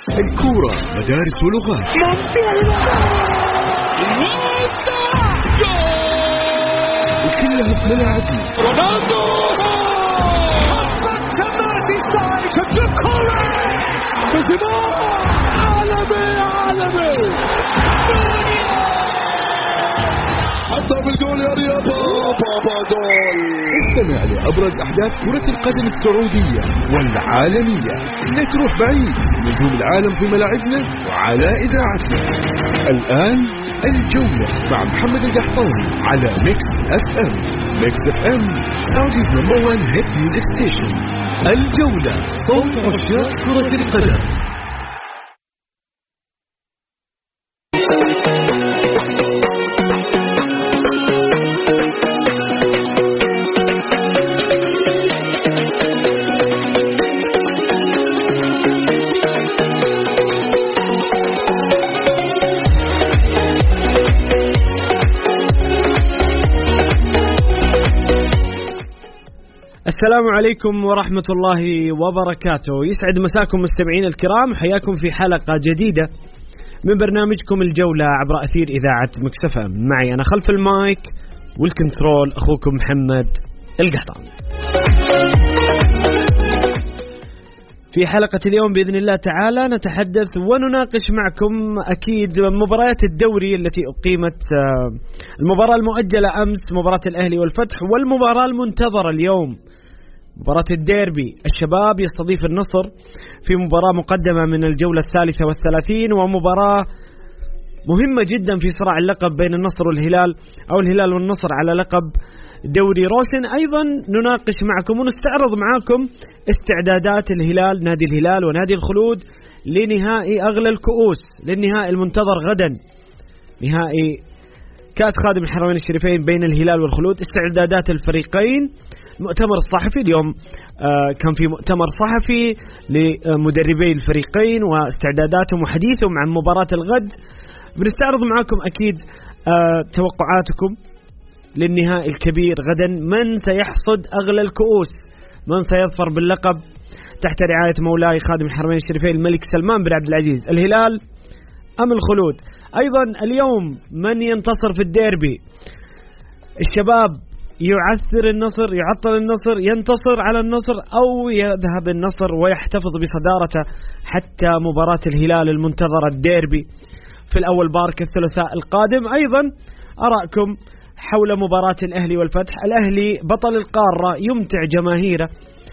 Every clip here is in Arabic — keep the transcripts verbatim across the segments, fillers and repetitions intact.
الكورة مدارس ولغات، وكلها بملاعبنا. رونالدو عالمي عالمي حتى بالجول يا رياض بابا جول. استمع لأبرز أحداث كرة القدم السعودية والعالمية. لا تروح بعيد، نجوم العالم في ملاعبنا وعلى إذاعتنا. الآن الجولة مع محمد القحطاني على ميكس اف ام. ميكس اف ام Saudi's number one hit music station. الجولة، صوت عشاق كرة القدم. السلام عليكم ورحمة الله وبركاته. يسعد مساكم مستمعين الكرام، حياكم في حلقة جديدة من برنامجكم الجولة عبر أثير إذاعة ميكس اف ام. معي أنا خلف المايك والكنترول أخوكم محمد القحطاني. في حلقة اليوم بإذن الله تعالى نتحدث ونناقش معكم أكيد مباريات الدوري التي أقيمت، المباراة المؤجلة أمس مباراة الأهلي والفتح، والمباراة المنتظرة اليوم مباراة الديربي. الشباب يستضيف النصر في مباراة مقدمة من الجولة الثالثة والثلاثين، ومباراة مهمة جدا في صراع اللقب بين النصر والهلال، أو الهلال والنصر على لقب دوري روشن. أيضا نناقش معكم ونستعرض معكم استعدادات الهلال، نادي الهلال ونادي الخلود لنهائي أغلى الكؤوس، للنهائي المنتظر غدا، نهائي كأس خادم الحرمين الشريفين بين الهلال والخلود. استعدادات الفريقين، المؤتمر الصحفي اليوم آه كان في مؤتمر صحفي لمدربي الفريقين واستعداداتهم وحديثهم عن مباراة الغد. بنستعرض معكم أكيد آه توقعاتكم للنهائي الكبير غدا، من سيحصد أغلى الكؤوس، من سيظفر باللقب تحت رعاية مولاي خادم الحرمين الشريفين الملك سلمان بن عبد العزيز، الهلال أم الخلود؟ أيضا اليوم من ينتصر في الديربي؟ الشباب يعثر النصر، يعطل النصر، ينتصر على النصر، أو يذهب النصر ويحتفظ بصدارته حتى مباراة الهلال المنتظرة الديربي في الأول بارك الثلاثاء القادم. أيضا أراءكم حول مباراة الأهلي والفتح. الأهلي بطل القارة، يمتع جماهيره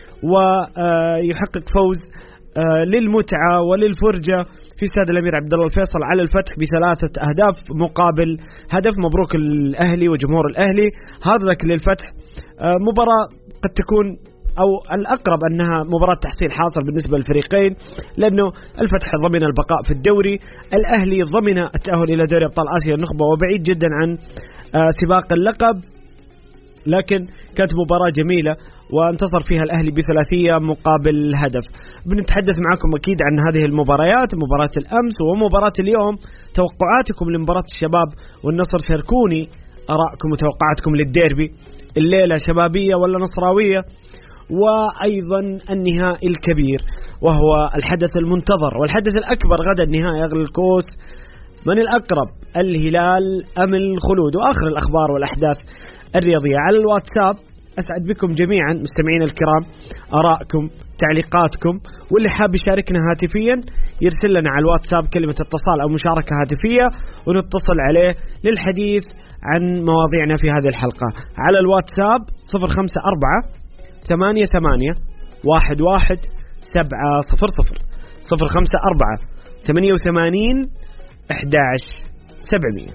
ويحقق فوز للمتعة وللفرجة في استاد الأمير عبد الله الفيصل على الفتح بثلاثة أهداف مقابل هدف. مبروك الأهلي وجمهور الأهلي، هارد لك للفتح. مباراة قد تكون أو الأقرب أنها مباراة تحصيل حاصل بالنسبة للفريقين، لأنه الفتح ضمن البقاء في الدوري، الأهلي ضمن التأهل إلى دوري أبطال آسيا النخبة وبعيد جدا عن سباق اللقب. لكن كانت مباراة جميلة وانتصر فيها الأهلي بثلاثية مقابل هدف. بنتحدث معكم أكيد عن هذه المباريات، مباراة الأمس ومباراة اليوم، توقعاتكم لمباراة الشباب والنصر. شاركوني آراءكم وتوقعاتكم للديربي الليلة، شبابية ولا نصراوية؟ وأيضا النهائي الكبير وهو الحدث المنتظر والحدث الأكبر غدا، نهائي أغلى الكؤوس، من الأقرب، الهلال أم الخلود؟ وآخر الأخبار والأحداث الرياضية على الواتساب. أسعد بكم جميعا مستمعين الكرام، آراءكم، تعليقاتكم، واللي حاب يشاركنا هاتفيا يرسل لنا على الواتساب كلمة اتصال أو مشاركة هاتفية ونتصل عليه للحديث عن مواضيعنا في هذه الحلقة على الواتساب صفر خمسة أربعة ثمانية ثمانية واحد واحد سبعة صفر صفر صفر خمسة أربعة ثمانية وثمانين أحد عشر سبعمية.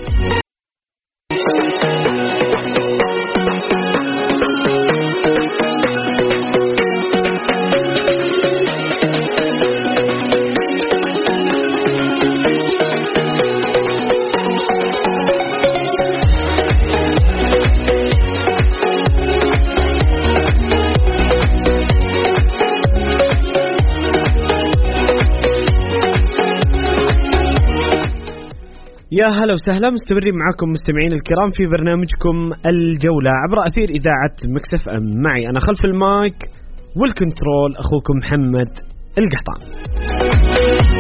يا هلا وسهلا، مستمرين معكم مستمعين الكرام في برنامجكم الجولة عبر أثير إذاعة ميكس اف ام. معي أنا خلف المايك والكنترول أخوكم محمد القحطاني.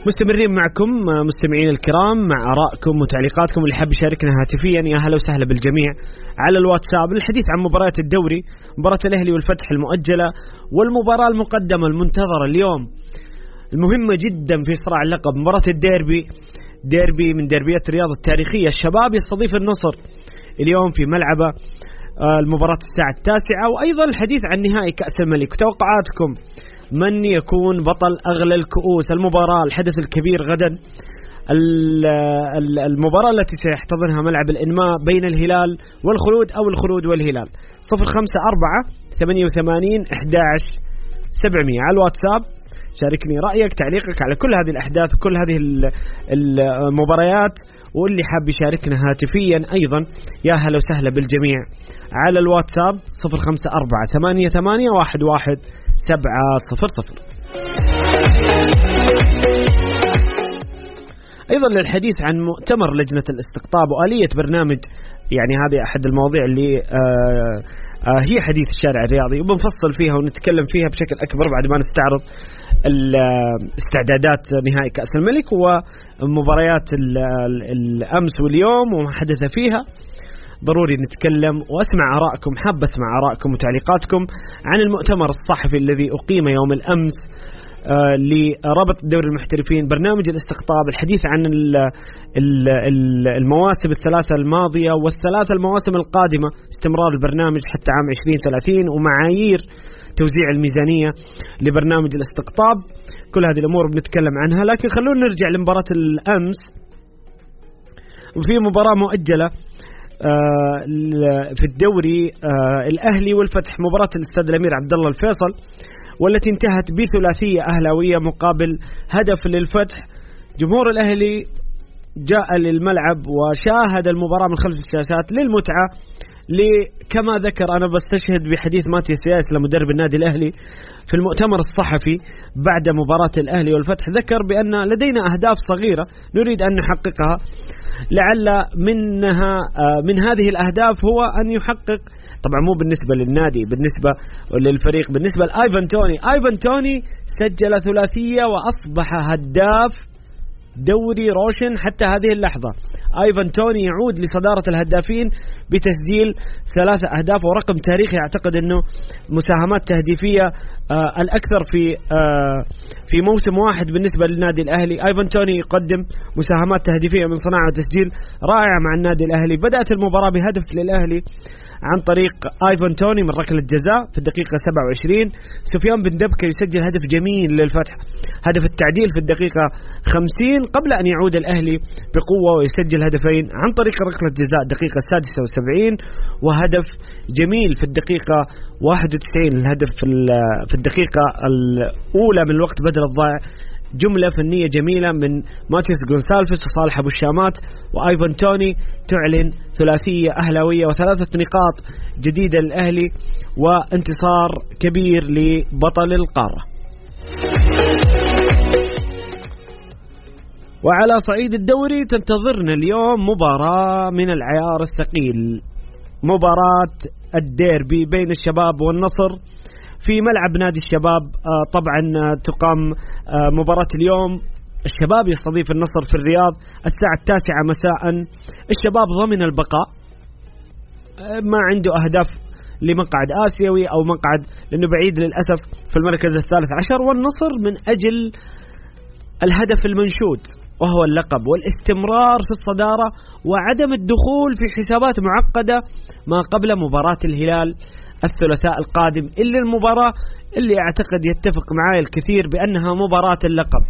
مستمرين معكم مستمعين الكرام مع آرائكم وتعليقاتكم. اللي حاب يشاركنا هاتفيا يا هلا وسهلا بالجميع على الواتساب للحديث عن مباريات الدوري، مباراة الأهلي والفتح المؤجلة والمباراة المقدمة المنتظرة اليوم المهمة جدا في صراع اللقب، مباراة الديربي، ديربي من ديربيات الرياض التاريخية. الشباب يستضيف النصر اليوم في ملعبه، المباراة الساعة التاسعة. وأيضا الحديث عن نهائي كأس الملك وتوقعاتكم من يكون بطل أغلى الكؤوس. المباراة الحدث الكبير غدا، المباراة التي سيحتضنها ملعب الإنماء بين الهلال والخلود أو الخلود والهلال. صفر خمسة أربعة ثمانية وثمانين أحد عشر سبعمية على الواتساب. شاركني رأيك تعليقك على كل هذه الأحداث وكل هذه المباريات، واللي حاب يشاركنا هاتفيا أيضا يا هلا وسهلا بالجميع على الواتساب صفر خمسة أربعة ثمانية ثمانية واحد واحد سبعة صفر صفر. أيضا للحديث عن مؤتمر لجنة الاستقطاب وآلية برنامج، يعني هذه أحد المواضيع اللي آه آه هي حديث الشارع الرياضي، وبنفصل فيها ونتكلم فيها بشكل أكبر بعد ما نستعرض استعدادات نهائي كأس الملك ومباريات الأمس واليوم وما حدث فيها. ضروري نتكلم وأسمع آراءكم، حاب أسمع آراءكم وتعليقاتكم عن المؤتمر الصحفي الذي أقيم يوم الأمس آه لرابط دوري المحترفين، برنامج الاستقطاب، الحديث عن ال ال ال المواسم الثلاثة الماضية والثلاثة المواسم القادمة، استمرار البرنامج حتى عام عشرين ثلاثين ومعايير توزيع الميزانية لبرنامج الاستقطاب. كل هذه الأمور بنتكلم عنها، لكن خلونا نرجع لمباراة الأمس. وفي مباراة مؤجلة آه في الدوري، آه الأهلي والفتح، مباراة الاستاد الأمير عبد الله الفيصل، والتي انتهت بثلاثية أهلاوية مقابل هدف للفتح. جمهور الأهلي جاء للملعب وشاهد المباراة من خلف الشاشات للمتعة، كما ذكر، أنا بستشهد بحديث ماتياس ياسلا مدرب النادي الأهلي في المؤتمر الصحفي بعد مباراة الأهلي والفتح، ذكر بأن لدينا أهداف صغيرة نريد أن نحققها، لعل منها من هذه الأهداف هو أن يحقق، طبعا مو بالنسبة للنادي، بالنسبة للفريق، بالنسبة لآيفان توني. آيفان توني سجل ثلاثية وأصبح هداف دوري روشن حتى هذه اللحظة. آيفان توني يعود لصدارة الهدافين بتسجيل ثلاثة أهداف، ورقم تاريخي أعتقد أنه مساهمات تهديفية آه الأكثر في آه في موسم واحد بالنسبة للنادي الأهلي. آيفان توني يقدم مساهمات تهديفية من صناعة وتسجيل رائعة مع النادي الأهلي. بدأت المباراة بهدف للأهلي عن طريق آيفان توني من ركلة جزاء في الدقيقة سبعة وعشرين. سفيان بن دبكة يسجل هدف جميل للفتح، هدف التعديل في الدقيقة خمسين، قبل أن يعود الأهلي بقوة ويسجل هدفين عن طريق ركلة جزاء الدقيقة السادسة وسبعين، وهدف جميل في الدقيقة واحد وتسعين، الهدف في الدقيقة الأولى من الوقت بدل الضائع. جملة فنية جميلة من ماتياس غونسالفيس وصالح أبو الشامات وآيفان توني تعلن ثلاثية أهلاوية وثلاثة نقاط جديدة للأهلي وانتصار كبير لبطل القارة. وعلى صعيد الدوري تنتظرنا اليوم مباراة من العيار الثقيل، مباراة الديربي بين الشباب والنصر في ملعب نادي الشباب. آه طبعا تقام آه مباراة اليوم، الشباب يستضيف النصر في الرياض الساعة التاسعة مساء. الشباب ضمن البقاء، آه ما عنده أهداف لمقعد آسيوي أو مقعد، لأنه بعيد للأسف في المركز الثالث عشر، والنصر من أجل الهدف المنشود وهو اللقب والاستمرار في الصدارة وعدم الدخول في حسابات معقدة ما قبل مباراة الهلال الثلاثاء القادم، إلا المباراة اللي أعتقد يتفق معي الكثير بأنها مباراة اللقب،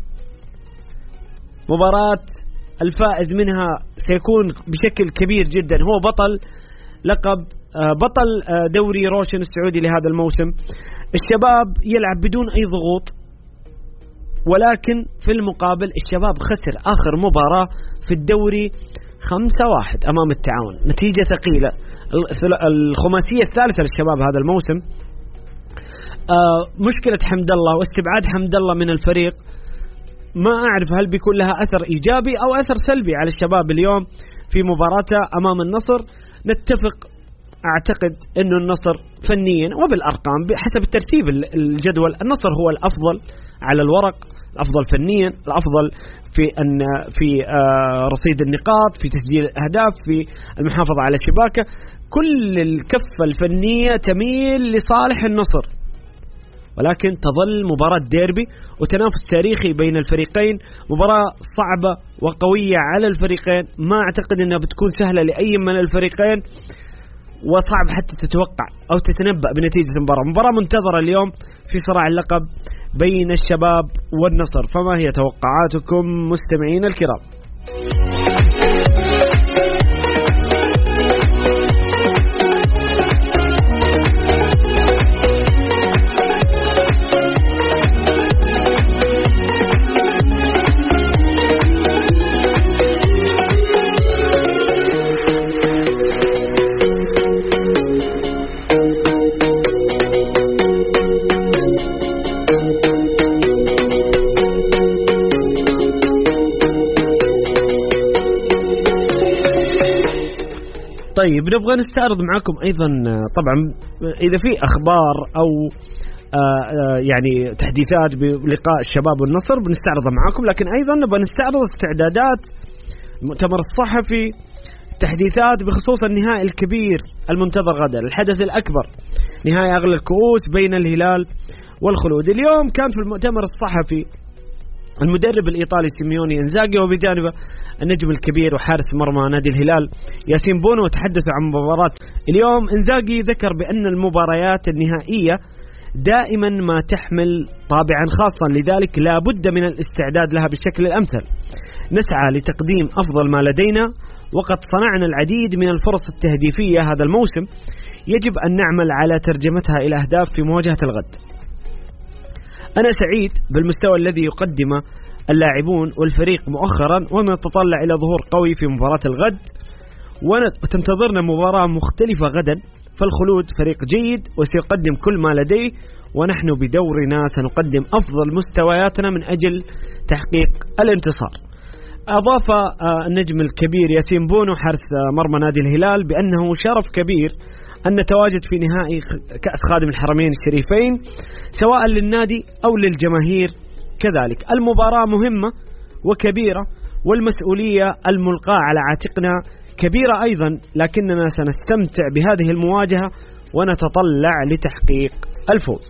مباراة الفائز منها سيكون بشكل كبير جدا هو بطل لقب بطل دوري روشن السعودي لهذا الموسم. الشباب يلعب بدون أي ضغوط، ولكن في المقابل الشباب خسر آخر مباراة في الدوري خمسة واحد أمام التعاون، نتيجة ثقيلة، الخماسية الثالثة للشباب هذا الموسم. آه مشكلة حمد الله واستبعاد حمد الله من الفريق، ما أعرف هل بيكون لها أثر إيجابي أو أثر سلبي على الشباب اليوم في مباراته أمام النصر. نتفق أعتقد أنه النصر فنيا وبالأرقام بحسب الترتيب الجدول النصر هو الأفضل على الورق، الأفضل فنيا، الأفضل في أن في رصيد النقاط، في تسجيل الأهداف، في المحافظة على الشباكة. كل الكفة الفنية تميل لصالح النصر، ولكن تظل مباراة ديربي وتنافس تاريخي بين الفريقين، مباراة صعبة وقوية على الفريقين. ما أعتقد أنها بتكون سهلة لأي من الفريقين، وصعب حتى تتوقع أو تتنبأ بنتيجة المباراة. مباراة منتظرة اليوم في صراع اللقب بين الشباب والنصر. فما هي توقعاتكم مستمعين الكرام؟ طيب نبغى نستعرض معكم أيضا طبعا إذا في أخبار أو يعني تحديثات بلقاء الشباب والنصر بنستعرضها معكم، لكن أيضا نبغى نستعرض استعدادات المؤتمر الصحفي، تحديثات بخصوص النهائي الكبير المنتظر غدا، الحدث الأكبر، نهائي أغلى الكؤوس بين الهلال والخلود. اليوم كان في المؤتمر الصحفي المدرب الإيطالي سيميوني إنزاغي وبجانبه النجم الكبير وحارس مرمى نادي الهلال ياسين بونو، وتحدثوا عن مباراة اليوم. إنزاغي ذكر بأن المباريات النهائية دائما ما تحمل طابعا خاصا، لذلك لا بد من الاستعداد لها بالشكل الأمثل. نسعى لتقديم أفضل ما لدينا، وقد صنعنا العديد من الفرص التهديفية هذا الموسم، يجب أن نعمل على ترجمتها إلى أهداف في مواجهة الغد. أنا سعيد بالمستوى الذي يقدمه اللاعبون والفريق مؤخرا، ونتطلع إلى ظهور قوي في مباراة الغد، وتنتظرنا مباراة مختلفة غدا. فالخلود فريق جيد وسيقدم كل ما لديه، ونحن بدورنا سنقدم أفضل مستوياتنا من أجل تحقيق الانتصار. أضاف النجم الكبير ياسين بونو حارس مرمى نادي الهلال بأنه شرف كبير أن نتواجد في نهائي كأس خادم الحرمين الشريفين، سواء للنادي أو للجماهير. كذلك المباراة مهمة وكبيرة، والمسؤولية الملقاة على عاتقنا كبيرة أيضا، لكننا سنستمتع بهذه المواجهة ونتطلع لتحقيق الفوز.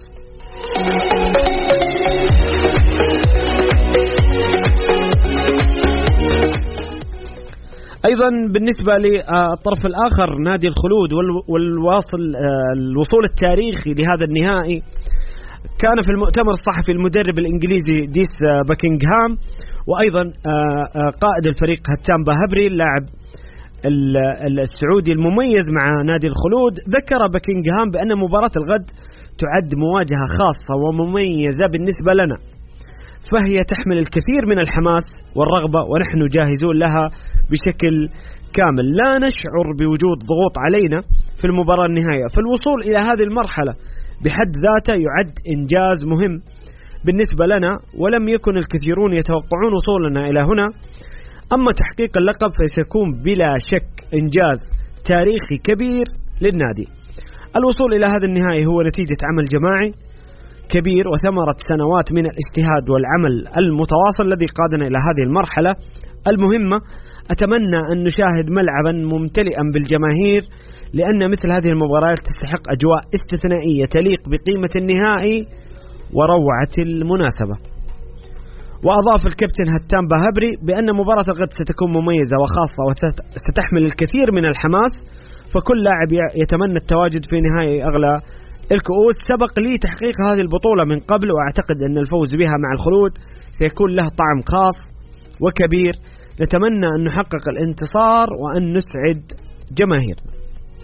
أيضا بالنسبة للطرف الآخر نادي الخلود والواصل الوصول التاريخي لهذا النهائي، كان في المؤتمر الصحفي المدرب الإنجليزي ديس باكينغهام، وأيضا قائد الفريق هتام باهبري اللاعب السعودي المميز مع نادي الخلود. ذكر باكينغهام بأن مباراة الغد تعد مواجهة خاصة ومميزة بالنسبة لنا، فهي تحمل الكثير من الحماس والرغبة، ونحن جاهزون لها بشكل كامل. لا نشعر بوجود ضغوط علينا في المباراة النهائية، فالوصول إلى هذه المرحلة بحد ذاته يعد إنجاز مهم بالنسبة لنا، ولم يكن الكثيرون يتوقعون وصولنا إلى هنا. أما تحقيق اللقب فسيكون بلا شك إنجاز تاريخي كبير للنادي. الوصول إلى هذا النهائي هو نتيجة عمل جماعي كبير وثمرة سنوات من الاجتهاد والعمل المتواصل الذي قادنا إلى هذه المرحلة المهمة. أتمنى أن نشاهد ملعبا ممتلئا بالجماهير، لأن مثل هذه المباريات تستحق أجواء استثنائية تليق بقيمة النهائي وروعة المناسبة. وأضاف الكابتن هتام باهبري بأن مباراة الغد ستكون مميزة وخاصة وستحمل الكثير من الحماس، فكل لاعب يتمنى التواجد في نهائي أغلى الكؤوس. سبق لي تحقيق هذه البطولة من قبل، وأعتقد أن الفوز بها مع الخلود سيكون له طعم خاص وكبير. نتمنى أن نحقق الانتصار وأن نسعد جماهيرنا.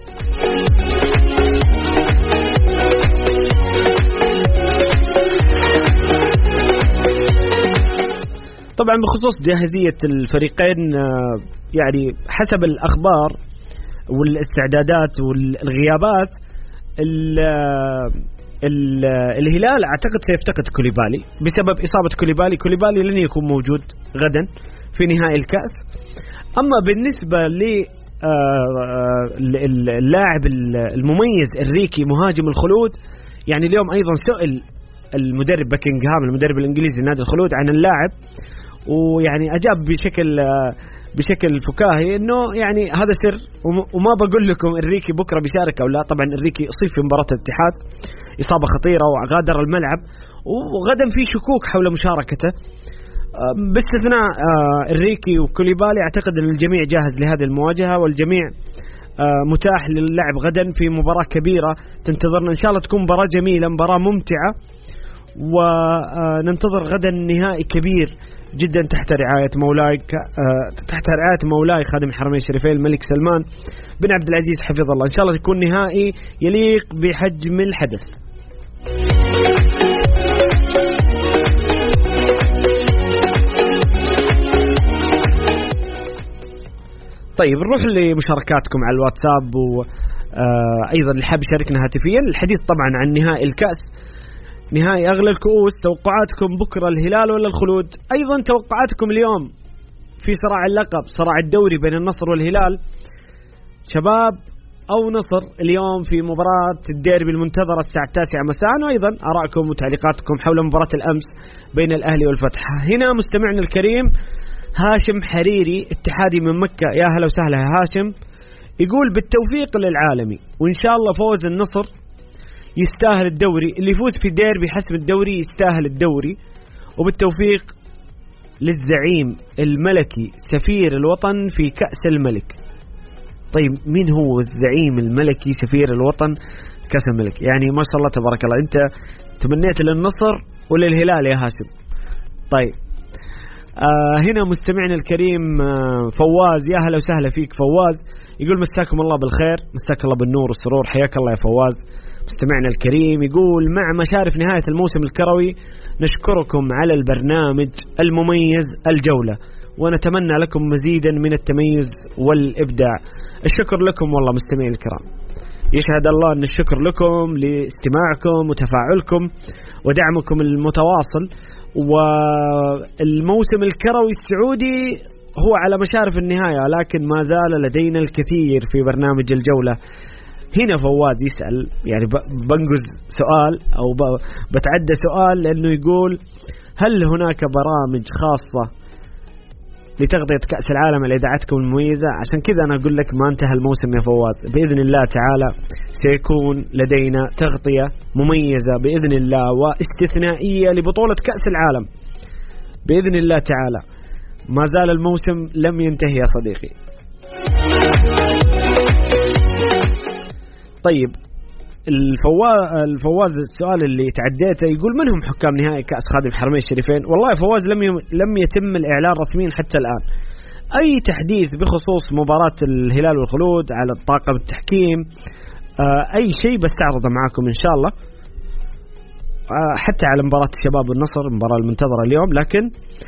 طبعا بخصوص جاهزية الفريقين، يعني حسب الأخبار والاستعدادات والغيابات، الهلال أعتقد سيفتقد كوليبالي بسبب إصابة كوليبالي. كوليبالي لن يكون موجود غدا في نهائي الكأس. أما بالنسبة للاعب المميز الريكي مهاجم الخلود، يعني اليوم أيضا سئل المدرب باكنغهام المدرب الإنجليزي لنادي الخلود عن اللاعب، ويعني أجاب بشكل بشكل فكاهي إنه يعني هذا سر وما بقول لكم إنريكي بكرة بيشارك أو لا. طبعا إنريكي أصيب في مباراة الاتحاد إصابة خطيرة وغادر الملعب، وغدا في شكوك حول مشاركته باستثناء إنريكي وكوليبالي. أعتقد أن الجميع جاهز لهذه المواجهة، والجميع متاح للعب غدا في مباراة كبيرة تنتظرنا إن شاء الله، تكون مباراة جميلة مباراة ممتعة، وننتظر غدا نهائي كبير جدا تحت رعاية مولاي تحت رعاية مولاي خادم الحرمين الشريفين الملك سلمان بن عبد العزيز حفظه الله. إن شاء الله يكون نهائي يليق بحجم الحدث. طيب نروح لمشاركاتكم على الواتساب، وأيضا اللي حاب يشاركنا هاتفيا. الحديث طبعا عن نهائي الكأس، نهائي أغلى الكؤوس. توقعاتكم بكرة الهلال ولا الخلود؟ أيضا توقعاتكم اليوم في صراع اللقب، صراع الدوري بين النصر والهلال. شباب أو نصر اليوم في مباراة الديربي المنتظرة الساعة التاسعة مساء، وأيضا آراءكم وتعليقاتكم حول مباراة الأمس بين الأهلي والفتح. هنا مستمعنا الكريم هاشم حريري اتحادي من مكة، يا هلا وسهلا يا هاشم. يقول بالتوفيق للعالمي، وإن شاء الله فوز النصر يستاهل الدوري، اللي يفوز في ديربي حسم الدوري يستاهل الدوري، وبالتوفيق للزعيم الملكي سفير الوطن في كأس الملك. طيب مين هو الزعيم الملكي سفير الوطن كأس الملك؟ يعني ما شاء الله تبارك الله، أنت تمنيت للنصر وللهلال يا هاشم. طيب آه هنا مستمعنا الكريم آه فواز، يا هلا وسهلا فيك فواز. يقول مساكم الله بالخير، مساك الله بالنور والسرور، حياك الله يا فواز مستمعنا الكريم. يقول مع مشارف نهاية الموسم الكروي نشكركم على البرنامج المميز الجولة، ونتمنى لكم مزيدا من التميز والإبداع. الشكر لكم والله مستمعين الكرام، يشهد الله أن الشكر لكم لاستماعكم وتفاعلكم ودعمكم المتواصل. والموسم الكروي السعودي هو على مشارف النهاية، لكن ما زال لدينا الكثير في برنامج الجولة. هنا فواز يسأل، يعني بنجز سؤال أو بتعدى سؤال، لأنه يقول هل هناك برامج خاصة لتغطية كأس العالم على إذاعتكم المميزة؟ عشان كذا أنا أقول لك ما انتهى الموسم يا فواز، بإذن الله تعالى سيكون لدينا تغطية مميزة بإذن الله واستثنائية لبطولة كأس العالم بإذن الله تعالى. ما زال الموسم لم ينتهي يا صديقي. طيب الفواز الفواز السؤال اللي تعديته يقول من هم حكام نهائي كأس خادم الحرمين الشريفين؟ والله فواز لم لم يتم الإعلان رسميا حتى الآن. أي تحديث بخصوص مباراة الهلال والخلود على الطاقم التحكيم أي شيء بستعرضه معاكم إن شاء الله، حتى على مباراة الشباب والنصر المباراة المنتظرة اليوم. لكن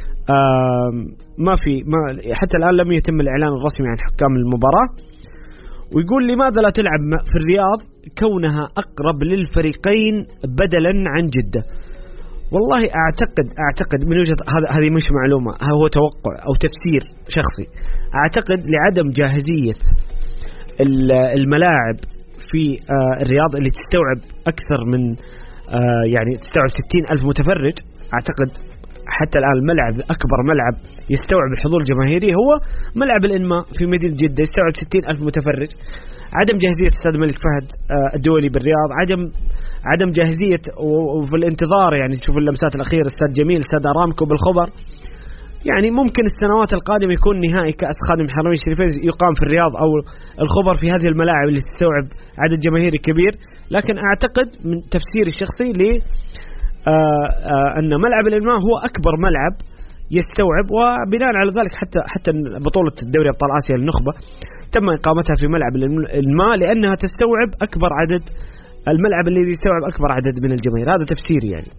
ما في ما حتى الآن لم يتم الإعلان الرسمي عن حكام المباراة. ويقول لماذا لا تلعب في الرياض كونها أقرب للفريقين بدلا عن جدة؟ والله أعتقد أعتقد من وجهة هذا هذه مش معلومة، هو توقع أو تفسير شخصي. أعتقد لعدم جاهزية الملاعب في الرياض اللي تستوعب أكثر من يعني تستوعب ستين ألف متفرج. أعتقد حتى الآن الملعب أكبر ملعب يستوعب الحضور الجماهيري هو ملعب الإنماء في مدينة جدة، يستوعب ستين ألف متفرج. عدم جاهزية استاد الملك فهد الدولي بالرياض، عدم عدم جاهزية وفي الانتظار. يعني تشوف اللمسات الأخيرة استاد جميل، استاد أرامكو بالخبر. يعني ممكن السنوات القادمة يكون نهائي كأس خادم الحرمين الشريفين يقام في الرياض أو الخبر في هذه الملاعب اللي تستوعب عدد جماهيري كبير. لكن أعتقد من تفسيري الشخصي لي آه آه أن ملعب الإنماء هو أكبر ملعب يستوعب، وبناء على ذلك حتى حتى بطولة الدوري أبطال آسيا للنخبة تم إقامتها في ملعب الإنماء لأنها تستوعب أكبر عدد، الملعب الذي يستوعب أكبر عدد من الجماهير. هذا تفسيري يعني.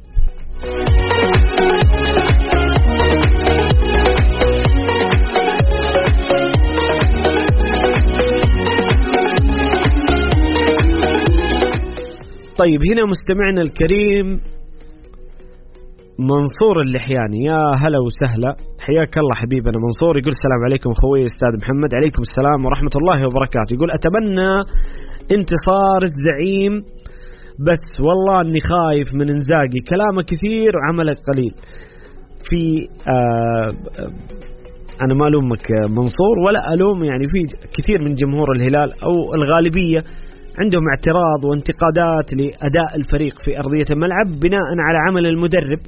طيب هنا مستمعنا الكريم منصور اللحياني، يا هلا وسهلا، حياك الله حبيبنا منصور. يقول السلام عليكم خوي أستاذ محمد. عليكم السلام ورحمة الله وبركاته. يقول أتمنى انتصار الزعيم بس والله اني خايف من انزاجي، كلامه كثير وعمله قليل. في آه انا ما الومك منصور ولا الوم، يعني في كثير من جمهور الهلال او الغالبيه عندهم اعتراض وانتقادات لاداء الفريق في ارضيه الملعب بناء على عمل المدرب،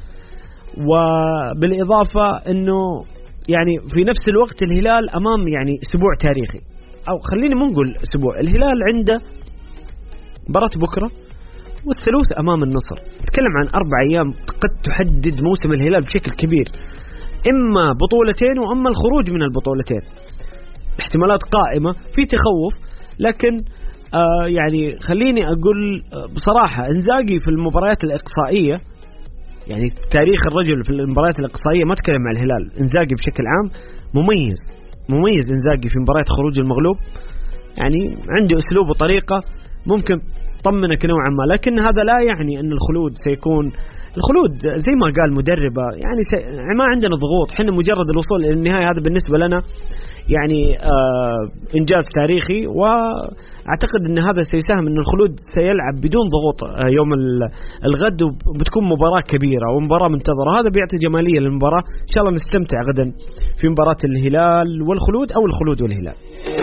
وبالاضافه انه يعني في نفس الوقت الهلال امام يعني اسبوع تاريخي، او خليني مو نقول اسبوع، الهلال عنده مباراة بكرة والثلوث أمام النصر. نتكلم عن أربع أيام قد تحدد موسم الهلال بشكل كبير، إما بطولتين وأما الخروج من البطولتين. احتمالات قائمة، في تخوف، لكن آه يعني خليني أقول بصراحة إنزاغي في المباريات الإقصائية، يعني تاريخ الرجل في المباريات الإقصائية، ما تكلم عن الهلال، إنزاغي بشكل عام مميز مميز إنزاغي في مباريات خروج المغلوب، يعني عنده أسلوب وطريقة ممكن طمنك نوعا ما، لكن هذا لا يعني أن الخلود سيكون الخلود زي ما قال مدربة، يعني سي... ما عندنا ضغوط، حنا مجرد الوصول إلى النهاية، هذا بالنسبة لنا يعني آه إنجاز تاريخي، وأعتقد أن هذا سيساهم أن الخلود سيلعب بدون ضغوط آه يوم الغد، وبتكون مباراة كبيرة ومباراة منتظرة، هذا بيعطي جمالية للمباراة. إن شاء الله نستمتع غدا في مباراة الهلال والخلود أو الخلود والهلال.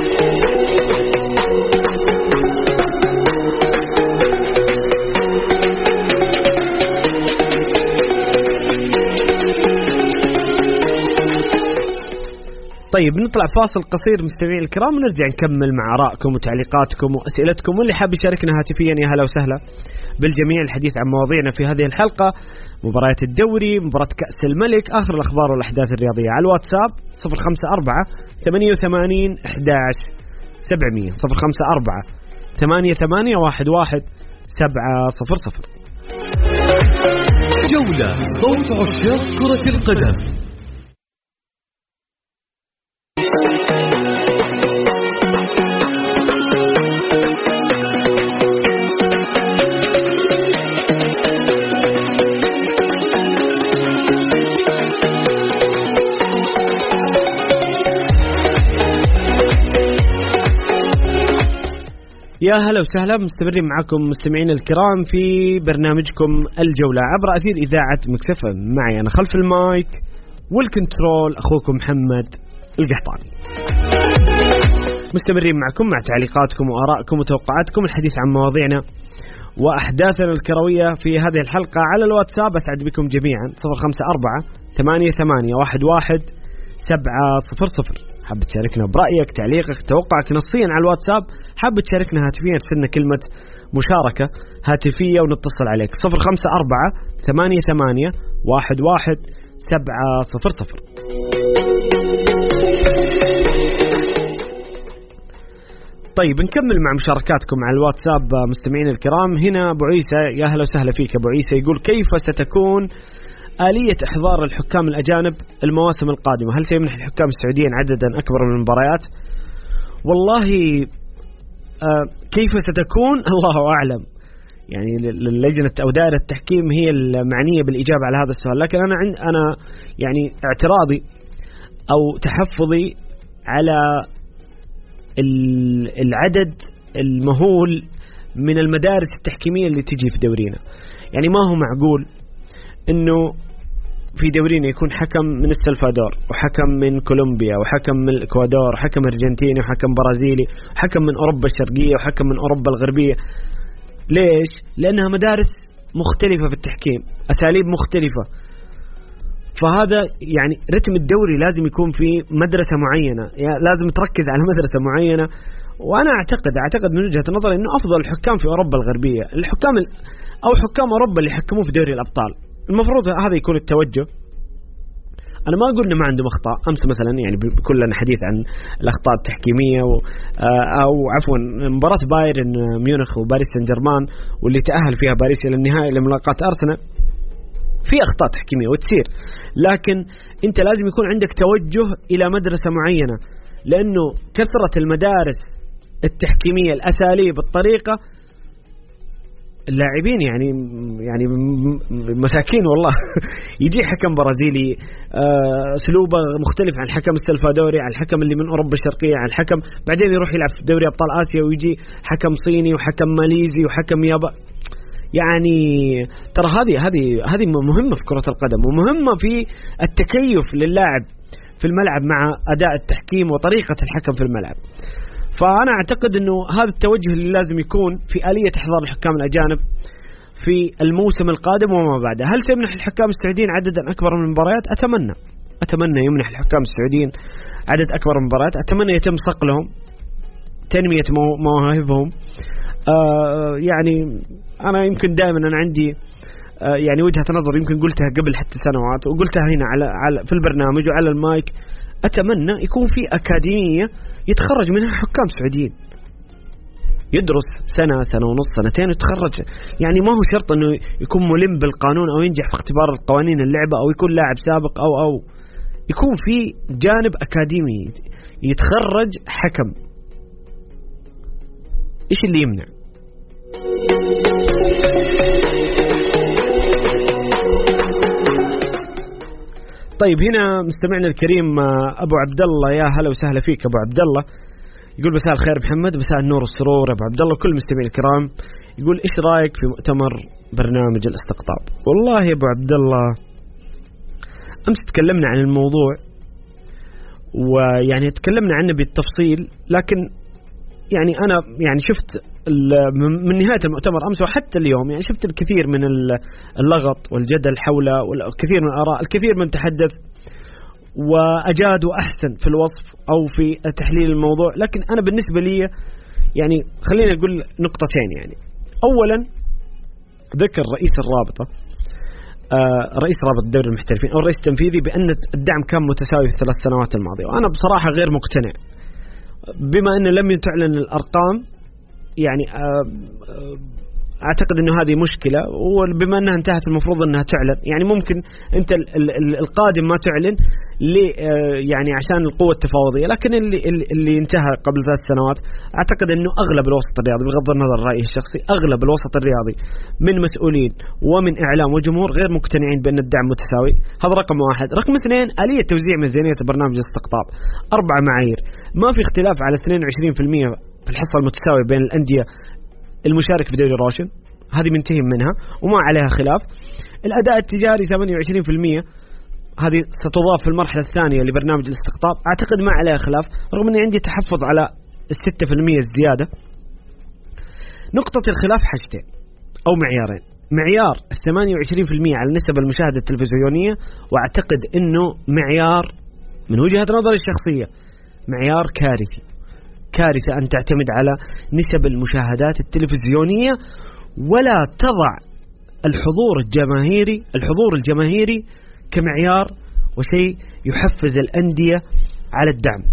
طيب نطلع فاصل قصير مستمعين الكرام، ونرجع نكمل مع آرائكم وتعليقاتكم وأسئلتكم، واللي حاب يشاركنا هاتفيا يا هلا وسهلا بالجميع. الحديث عن مواضيعنا في هذه الحلقة، مباريات الدوري، مباراة كأس الملك، آخر الأخبار والأحداث الرياضية، على الواتساب صفر خمسة أربعة ثمانية وثمانين أحد عشر سبعمية صفر خمسة أربعة ثمانية ثمانية واحد واحد سبعة صفر صفر. جولة صوت عشاق كرة القدم. يا هلا وسهلا، مستمرين معكم مستمعين الكرام في برنامجكم الجولة عبر أثير إذاعة مكسفة. معي أنا خلف المايك والكنترول أخوكم محمد القحطاني. مستمرين معكم مع تعليقاتكم وآرائكم وتوقعاتكم، الحديث عن مواضيعنا وأحداثنا الكروية في هذه الحلقة على الواتساب. أسعد بكم جميعا صفر خمسة أربعة ثمانية ثمانية واحد واحد سبعة صفر صفر. حاب تشاركنا برأيك، تعليقك، توقعك نصيا على الواتساب، حاب تشاركنا هاتفيا، ارسلنا كلمة مشاركة هاتفية ونتصل عليك صفر خمسة أربعة ثمانية ثمانية واحد واحد سبعة صفر صفر. طيب نكمل مع مشاركاتكم على الواتساب مستمعين الكرام. هنا أبو عيسى، يا هلا وسهلا فيك أبو عيسى، يقول كيف ستكون آلية إحضار الحكام الأجانب المواسم القادمة؟ هل سيمنح الحكام السعوديين عددا أكبر من المباريات؟ والله آه كيف ستكون الله أعلم، يعني لجنة أو دائرة التحكيم هي المعنية بالإجابة على هذا السؤال، لكن أنا عند أنا يعني اعتراضي أو تحفظي على العدد المهول من المدارس التحكيمية اللي تجي في دورينا. يعني ما هو معقول إنه في دورينا يكون حكم من السلفادور وحكم من كولومبيا وحكم من الإكوادور وحكم أرجنتيني وحكم برازيلي وحكم من أوروبا الشرقية وحكم من أوروبا الغربية. ليش؟ لأنها مدارس مختلفة في التحكيم، أساليب مختلفة، فهذا يعني رتم الدوري لازم يكون في مدرسة معينة، يعني لازم تركز على مدرسة معينة. وأنا أعتقد أعتقد من وجهة نظري إنه أفضل الحكام في أوروبا الغربية، الحكام أو حكام أوروبا اللي يحكموا في دوري الأبطال، المفروض هذا يكون التوجه. أنا ما أقول إنه ما عندهم أخطاء، أمس مثلا يعني بكلنا حديث عن الأخطاء التحكيمية و أو عفوا مباراة بايرن ميونخ وباريس سان جيرمان واللي تأهل فيها باريس إلى النهائي لملاقاة أرسنال، في أخطاء تحكيمية وتصير، لكن أنت لازم يكون عندك توجه إلى مدرسة معينة، لأنه كثرة المدارس التحكيمية، الأساليب، الطريقة اللاعبين يعني يعني مساكين والله. يجي حكم برازيلي اسلوبه مختلف عن الحكم السلفادوري، عن الحكم اللي من اوروبا الشرقيه، عن الحكم بعدين يروح يلعب في دوري ابطال اسيا ويجي حكم صيني وحكم ماليزي وحكم يابا. يعني ترى هذه هذه هذه مهمه في كره القدم، ومهمه في التكيف للاعب في الملعب مع اداء التحكيم وطريقه الحكم في الملعب. فأنا أعتقد أنه هذا التوجه اللي لازم يكون في آلية إحضار الحكام الأجانب في الموسم القادم وما بعده. هل سيمنح الحكام السعوديين عددا أكبر من المباريات؟ أتمنى أتمنى يمنح الحكام السعوديين عدد أكبر من المباريات، أتمنى يتم صقلهم، تنمية مواهبهم. آه يعني أنا يمكن دائما أنا عندي آه يعني وجهة نظر يمكن قلتها قبل حتى سنوات وقلتها هنا على على في البرنامج وعلى المايك. أتمنى يكون في أكاديمية يتخرج منها حكام سعوديين، يدرس سنة سنة ونص سنتين ويتخرج. يعني ما هو شرط أنه يكون ملم بالقانون أو ينجح في اختبار القوانين اللعبة أو يكون لاعب سابق أو أو يكون في جانب أكاديمي يتخرج حكم. إيش اللي يمنع؟ طيب هنا مستمعنا الكريم أبو عبد الله، يا هلا وسهلا فيك أبو عبد الله. يقول مساء الخير محمد، مساء النور والسرور أبو عبد الله وكل مستمعين الكرام. يقول إيش رأيك في مؤتمر برنامج الاستقطاب؟ والله يا أبو عبد الله أمس تكلمنا عن الموضوع ويعني تكلمنا عنه بالتفصيل، لكن يعني أنا يعني شفت من نهاية المؤتمر أمس وحتى اليوم يعني شفت الكثير من اللغط والجدل حوله والكثير من الآراء، الكثير من تحدث وأجادوا أحسن في الوصف أو في تحليل الموضوع. لكن أنا بالنسبة لي يعني خلينا نقول نقطتين. يعني أولا ذكر رئيس الرابطة آه رئيس رابطة دوري المحترفين أو الرئيس التنفيذي بأن الدعم كان متساوي في الثلاث سنوات الماضية، وأنا بصراحة غير مقتنع بما أنه لم تعلن الأرقام. يعني أعتقد أنه هذه مشكلة، وبما أنها انتهت المفروض أنها تعلن. يعني ممكن أنت القادم ما تعلن لي يعني عشان القوة التفاوضية، لكن اللي اللي انتهى قبل ثلاث سنوات أعتقد أنه أغلب الوسط الرياضي بغض النظر رأيي الشخصي، أغلب الوسط الرياضي من مسؤولين ومن إعلام وجمهور غير مقتنعين بأن الدعم متساوي. هذا رقم واحد. رقم اثنين آلية توزيع ميزانية برنامج الاستقطاب، أربع معايير، ما في اختلاف على اثنين وعشرين بالمئة في الحصة المتساوية بين الأندية المشارك في دوري روشن، هذه منتهي منها وما عليها خلاف. الأداء التجاري ثمانية وعشرين بالمئة، هذه ستضاف في المرحلة الثانية لبرنامج الاستقطاب، أعتقد ما عليها خلاف رغم أني عندي تحفظ على الستة في المئة الزيادة. نقطة الخلاف حاجتين أو معيارين. معيار الثمانية وعشرين بالمئة على نسب المشاهدة التلفزيونية، وأعتقد أنه معيار من وجهة نظري الشخصية معيار كارثي، كارثة أن تعتمد على نسب المشاهدات التلفزيونية ولا تضع الحضور الجماهيري الحضور الجماهيري كمعيار وشيء يحفز الأندية على الدعم.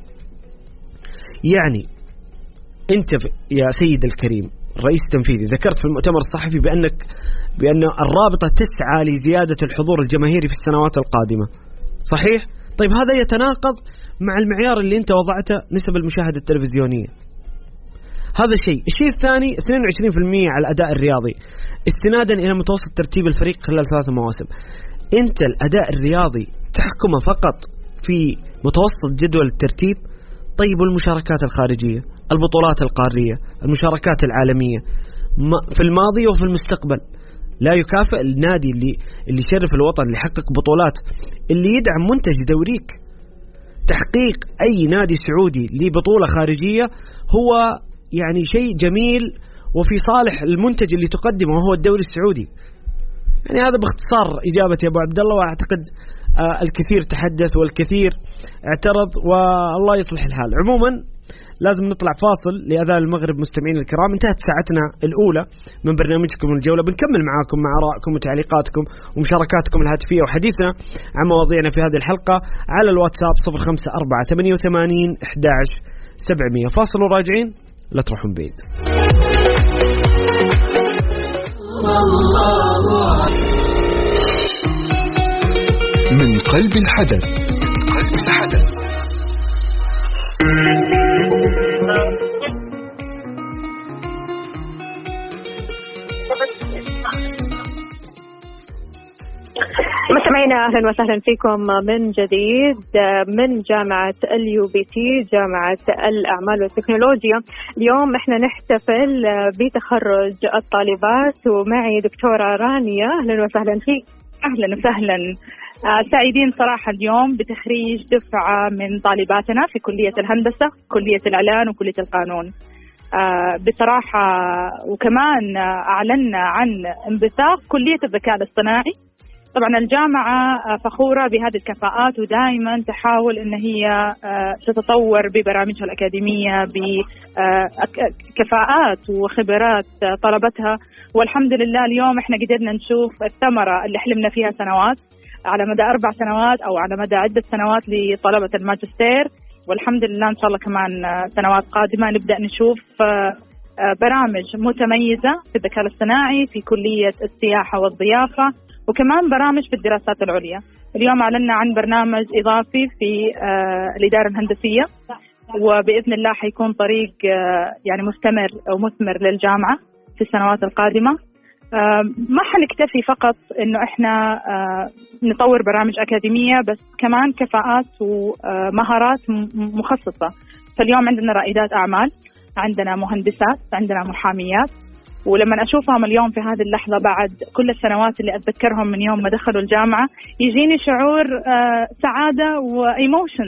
يعني أنت يا سيد الكريم الرئيس التنفيذي ذكرت في المؤتمر الصحفي بأنك بأن الرابطة تسعى لزيادة الحضور الجماهيري في السنوات القادمة، صحيح؟ طيب هذا يتناقض مع المعيار اللي أنت وضعته نسب المشاهدة التلفزيونية. هذا شيء. الشيء الثاني اثنين وعشرين بالمئة على الأداء الرياضي استنادا إلى متوسط ترتيب الفريق خلال ثلاث مواسم. أنت الأداء الرياضي تحكمه فقط في متوسط جدول الترتيب. طيب والمشاركات الخارجية، البطولات القارية، المشاركات العالمية في الماضي وفي المستقبل، لا يكافئ النادي اللي اللي يشرف الوطن، اللي يحقق بطولات، اللي يدعم منتج دوريك. تحقيق أي نادي سعودي لبطولة خارجية هو يعني شيء جميل وفي صالح المنتج اللي تقدمه وهو الدوري السعودي. يعني هذا باختصار إجابة يا أبو عبد الله، وأعتقد آه الكثير تحدث والكثير اعترض والله يصلح الحال. عموما لازم نطلع فاصل لأذان المغرب. مستمعين الكرام انتهت ساعتنا الأولى من برنامجكم الجولة، بنكمل معاكم مع آرائكم وتعليقاتكم ومشاركاتكم الهاتفية وحديثنا عن مواضيعنا في هذه الحلقة على الواتساب صفر خمسة أربعة ثمانية وثمانين أحد عشر سبعمية. فاصل وراجعين، لا تروحون بعيد. من قلب الحدث قلب الحدث مستمعينا أهلا وسهلا فيكم من جديد من جامعة اليو بي تي، جامعة الأعمال والتكنولوجيا. اليوم احنا نحتفل بتخرج الطالبات، ومعي دكتورة رانيا. أهلا وسهلا فيك. أهلا وسهلا. سعيدين صراحة اليوم بتخريج دفعة من طالباتنا في كلية الهندسة، كلية الإعلان وكلية القانون. بصراحة وكمان أعلنا عن انبثاق كلية الذكاء الاصطناعي. طبعا الجامعة فخورة بهذه الكفاءات، ودائما تحاول أن هي تتطور ببرامجها الأكاديمية بكفاءات وخبرات طلبتها، والحمد لله اليوم احنا قدرنا نشوف الثمرة اللي حلمنا فيها سنوات، على مدى أربع سنوات أو على مدى عدة سنوات لطلبة الماجستير، والحمد لله إن شاء الله كمان سنوات قادمة نبدأ نشوف برامج متميزة في الذكاء الاصطناعي في كلية السياحة والضيافة، وكمان برامج في الدراسات العليا. اليوم أعلنا عن برنامج إضافي في الإدارة الهندسية، وبإذن الله حيكون طريق يعني مستمر أو مثمر للجامعة في السنوات القادمة. ما حنكتفي فقط إنه إحنا نطور برامج أكاديمية، بس كمان كفاءات ومهارات مخصصة. فاليوم عندنا رائدات أعمال، عندنا مهندسات، عندنا محاميات، ولما أشوفهم اليوم في هذه اللحظة بعد كل السنوات اللي أتذكرهم من يوم ما دخلوا الجامعة، يجيني شعور سعادة وإيموشن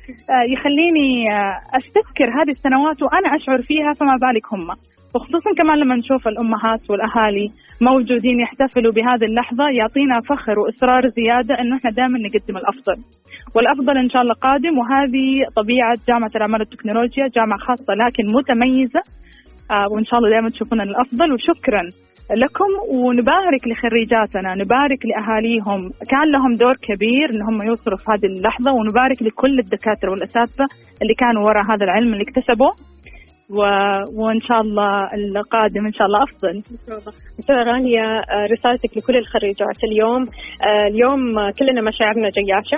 يخليني أستذكر هذه السنوات وأنا أشعر فيها، فما بالك هم. وخصوصا كمان لما نشوف الأمهات والأهالي موجودين يحتفلوا بهذه اللحظة، يعطينا فخر وإصرار زيادة أنه إحنا دائما نقدم الأفضل، والأفضل إن شاء الله قادم. وهذه طبيعة جامعة الأعمال والتكنولوجيا، جامعة خاصة لكن متميزة، آه وإن شاء الله دائما تشوفون الأفضل. وشكرا لكم، ونبارك لخريجاتنا، نبارك لأهاليهم، كان لهم دور كبير إن هم يوصلوا في هذه اللحظة، ونبارك لكل الدكاترة والأساتذة اللي كانوا وراء هذا العلم اللي اكتسبوه، و... وإن شاء الله القادم إن شاء الله أفضل. دكتورة رانيا، رسالتك لكل الخريجات اليوم. اليوم كلنا مشاعرنا جياشة.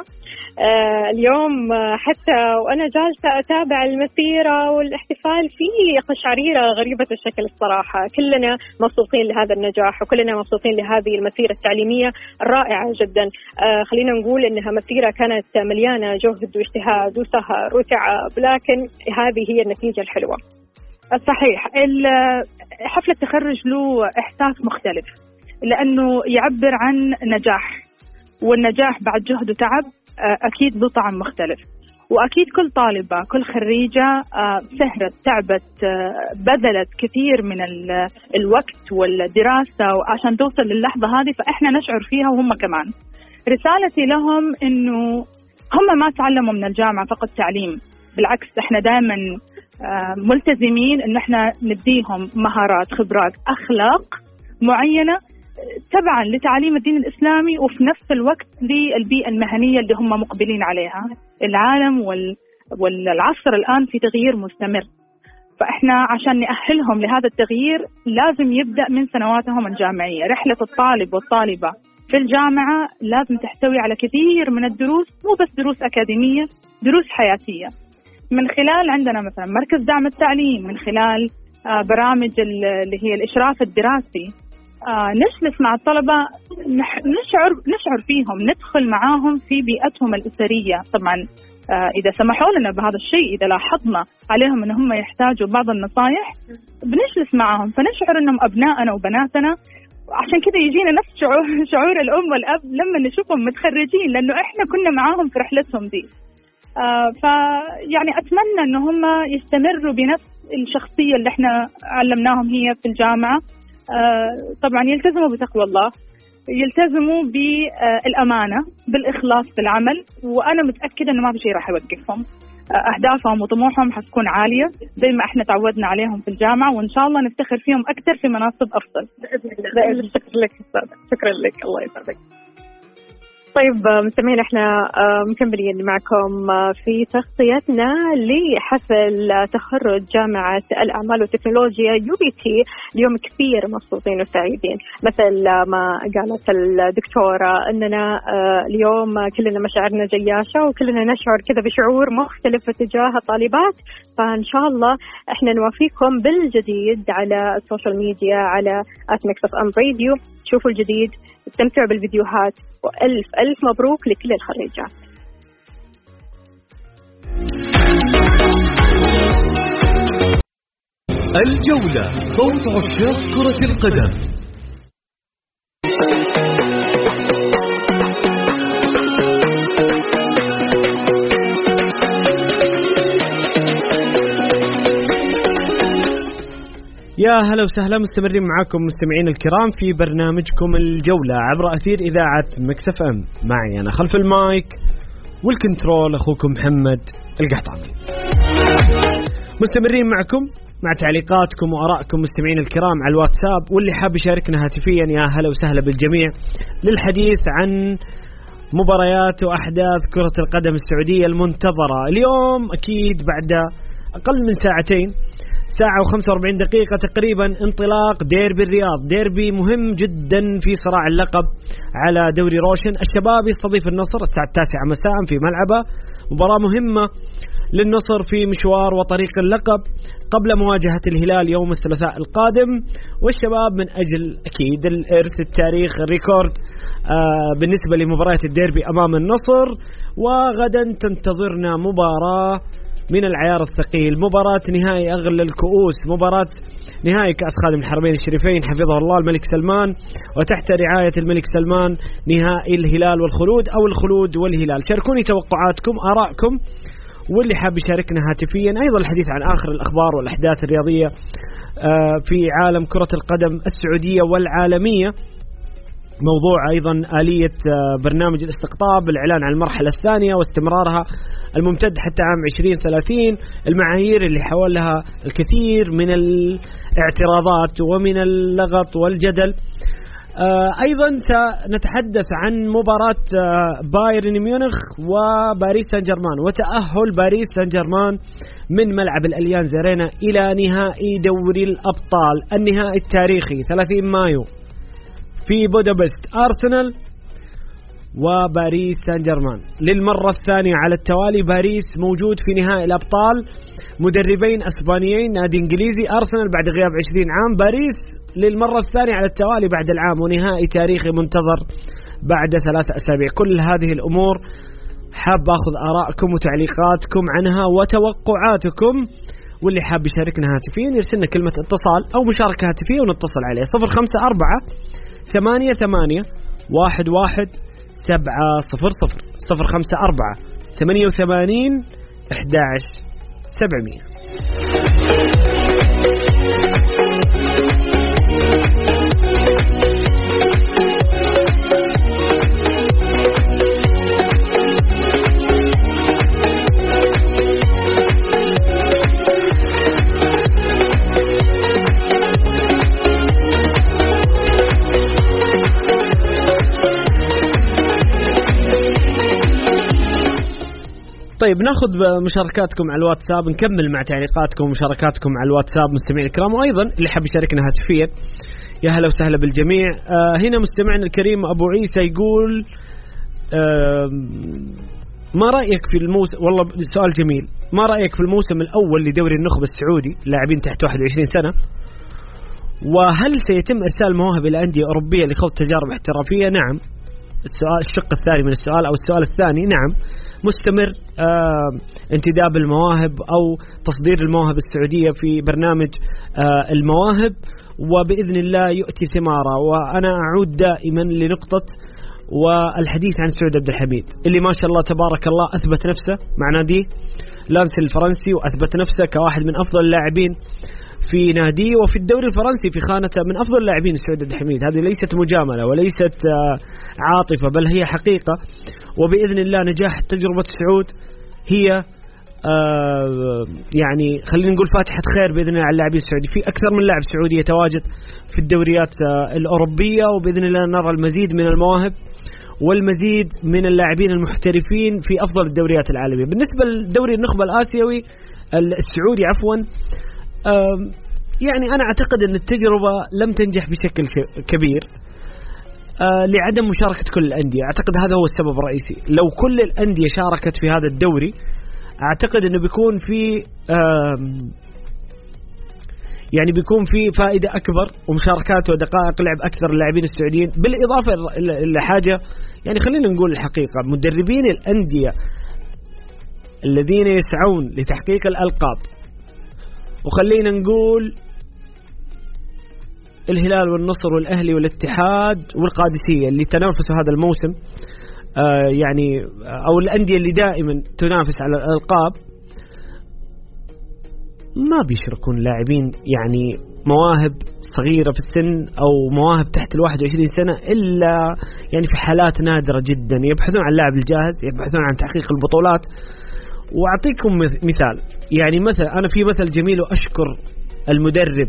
اليوم حتى وأنا جالسة أتابع المسيرة والاحتفال في قشعريرة غريبة الشكل الصراحة. كلنا مبسوطين لهذا النجاح، وكلنا مبسوطين لهذه المسيرة التعليمية الرائعة جدا. خلينا نقول إنها مسيرة كانت مليانة جهد واجتهاد وسهر وتعب، لكن هذه هي النتيجة الحلوة. صحيح. حفل التخرج له إحساس مختلف، لأنه يعبر عن نجاح، والنجاح بعد جهد وتعب أكيد له طعم مختلف. وأكيد كل طالبة كل خريجة سهرت تعبت بذلت كثير من الوقت والدراسة عشان توصل للحظة هذه، فإحنا نشعر فيها وهم كمان. رسالتي لهم إنه هم ما تعلموا من الجامعة فقط تعليم، بالعكس إحنا دائما ملتزمين إن إحنا نديهم مهارات، خبرات، أخلاق معينة تبعا لتعليم الدين الإسلامي، وفي نفس الوقت للبيئة المهنية اللي هم مقبلين عليها. العالم وال... والعصر الآن في تغيير مستمر، فإحنا عشان نأهلهم لهذا التغيير لازم يبدأ من سنواتهم الجامعية. رحلة الطالب والطالبة في الجامعة لازم تحتوي على كثير من الدروس، مو بس دروس أكاديمية، دروس حياتية، من خلال عندنا مثلا مركز دعم التعليم، من خلال برامج اللي هي الإشراف الدراسي. نجلس مع الطلبة، نشعر نشعر فيهم، ندخل معاهم في بيئتهم الأسرية. طبعا إذا سمحوا لنا بهذا الشيء، إذا لاحظنا عليهم أن هم يحتاجوا بعض النصائح، بنجلس معهم فنشعر أنهم أبنائنا وبناتنا. عشان كده يجينا نفس شعور شعور الأم والأب لما نشوفهم متخرجين، لأنه إحنا كنا معاهم في رحلتهم دي. آه فيعني أتمنى أن هم يستمروا بنفس الشخصية اللي إحنا علمناهم هي في الجامعة. آه طبعا يلتزموا بتقوى الله، يلتزموا بالأمانة، بالإخلاص في العمل، وأنا متأكدة أنه ما في شيء راح يوقفهم. آه أهدافهم وطموحهم حتكون عالية زي ما إحنا تعودنا عليهم في الجامعة، وإن شاء الله نفتخر فيهم أكثر في مناصب أفضل. شكرا لك شكرا لك، الله يسعدك. طيب مستمعين، احنا مكملين معكم في تغطيتنا لحفل تخرج جامعة الأعمال والتكنولوجيا يو بي تي. اليوم كثير مبسوطين وسعيدين، مثل ما قالت الدكتورة أننا اليوم كلنا مشاعرنا جياشة، وكلنا نشعر كذا بشعور مختلف تجاه الطالبات. فإن شاء الله احنا نوافيكم بالجديد على السوشيال ميديا، على آت ميكس أف أم راديو. تشوفوا الجديد، استمتعوا بالفيديوهات، وألف ألف مبروك لكل الخريجات. الجولة، صوت عشاق كرة القدم. يا هلا وسهلا، مستمرين معاكم مستمعين الكرام في برنامجكم الجولة عبر أثير إذاعة ميكس اف ام. معي أنا خلف المايك والكنترول أخوكم محمد القحطاني. مستمرين معكم مع تعليقاتكم وآرائكم مستمعين الكرام على الواتساب، واللي حاب يشاركنا هاتفيا يا هلا وسهلا بالجميع للحديث عن مباريات وأحداث كرة القدم السعودية المنتظرة اليوم. أكيد بعد أقل من ساعتين، ساعة وخمسة وأربعين دقيقة تقريبا، انطلاق ديربي الرياض، ديربي مهم جدا في صراع اللقب على دوري روشن. الشباب يستضيف النصر الساعة التاسعة مساء في ملعبه، مباراة مهمة للنصر في مشوار وطريق اللقب قبل مواجهة الهلال يوم الثلاثاء القادم. والشباب من أجل أكيد الإرث، التاريخ، الريكورد آه بالنسبة لمباراة الديربي أمام النصر. وغدا تنتظرنا مباراة من العيار الثقيل، مباراة نهائي أغلى الكؤوس، مباراة نهائي كأس خادم الحرمين الشريفين حفظه الله الملك سلمان، وتحت رعاية الملك سلمان نهائي الهلال والخلود أو الخلود والهلال. شاركوني توقعاتكم، آراءكم، واللي حاب يشاركنا هاتفيا أيضا الحديث عن آخر الأخبار والأحداث الرياضية في عالم كرة القدم السعودية والعالمية. موضوع أيضا آلية برنامج الاستقطاب، الإعلان عن المرحلة الثانية واستمرارها الممتد حتى عام عشرين ثلاثين، المعايير اللي حولها الكثير من الاعتراضات ومن اللغط والجدل. أيضا سنتحدث عن مباراة بايرن ميونخ وباريس سان جيرمان، وتأهل باريس سان جيرمان من ملعب الأليانز أرينا إلى نهائي دوري الأبطال، النهائي التاريخي ثلاثين مايو في بودابست. أرسنال وباريس سان جيرمان للمرة الثانية على التوالي، باريس موجود في نهائي الأبطال، مدربين أسبانيين، نادي إنجليزي. أرسنال بعد غياب عشرين عام، باريس للمرة الثانية على التوالي بعد العام، ونهائي تاريخي منتظر بعد ثلاثة أسابيع. كل هذه الأمور حاب أخذ آراءكم وتعليقاتكم عنها وتوقعاتكم، واللي حاب يشاركنا هاتفيا يرسلنا كلمة اتصال أو مشاركة هاتفية ونتصل عليه صفر خمسة أربعة ثمانية ثمانية واحد واحد سبعة صفر صفر صفر خمسة أربعة ثمانية وثمانين أحد عشر سبعمية. طيب ناخذ مشاركاتكم على الواتساب، نكمل مع تعليقاتكم ومشاركاتكم على الواتساب مستمعين الكرام، وأيضا اللي حاب يشاركنا هاتفيا يا هلا وسهلا بالجميع. آه هنا مستمعنا الكريم أبو عيسى يقول آه ما رأيك في الموسم، والله سؤال جميل، ما رأيك في الموسم الأول لدوري النخبة السعودي لاعبين تحت واحد وعشرين سنة، وهل سيتم إرسال مواهب إلى أندية أوروبية لخوض تجارب احترافية؟ نعم. السؤال الشق الثاني من السؤال أو السؤال الثاني، نعم مستمر آه انتداب المواهب أو تصدير المواهب السعودية في برنامج آه المواهب، وبإذن الله يؤتي ثماره. وأنا أعود دائما لنقطة والحديث عن سعود عبد الحميد اللي ما شاء الله تبارك الله أثبت نفسه مع ناديه لانس الفرنسي، وأثبت نفسه كواحد من أفضل اللاعبين في ناديه وفي الدوري الفرنسي في خانته من أفضل اللاعبين. سعود عبد الحميد هذه ليست مجاملة وليست آه عاطفة، بل هي حقيقة. وبإذن الله نجاح تجربة سعود هي آه يعني خلينا نقول فاتحة خير بإذن الله على اللاعبين السعودي. في أكثر من لاعب سعودي يتواجد في الدوريات آه الأوروبية، وبإذن الله نرى المزيد من المواهب والمزيد من اللاعبين المحترفين في أفضل الدوريات العالمية. بالنسبة لدوري النخبة الآسيوي السعودي عفوا آه يعني أنا أعتقد أن التجربة لم تنجح بشكل كبير آه لعدم مشاركة كل الأندية. أعتقد هذا هو السبب الرئيسي. لو كل الأندية شاركت في هذا الدوري أعتقد أنه بيكون في آه يعني بيكون في فائدة أكبر ومشاركات ودقائق لعب أكثر للاعبين السعوديين، بالإضافة لحاجة يعني خلينا نقول الحقيقة، مدربين الأندية الذين يسعون لتحقيق الألقاب، وخلينا نقول الهلال والنصر والأهلي والاتحاد والقادسية اللي تنافسوا هذا الموسم، آه يعني أو الأندية اللي دائما تنافس على الألقاب، ما بيشاركون لاعبين يعني مواهب صغيرة في السن أو مواهب تحت الواحد وعشرين سنة إلا يعني في حالات نادرة جدا، يبحثون عن اللاعب الجاهز، يبحثون عن تحقيق البطولات. وأعطيكم مثال، يعني مثلا أنا في مثل جميل وأشكر المدرب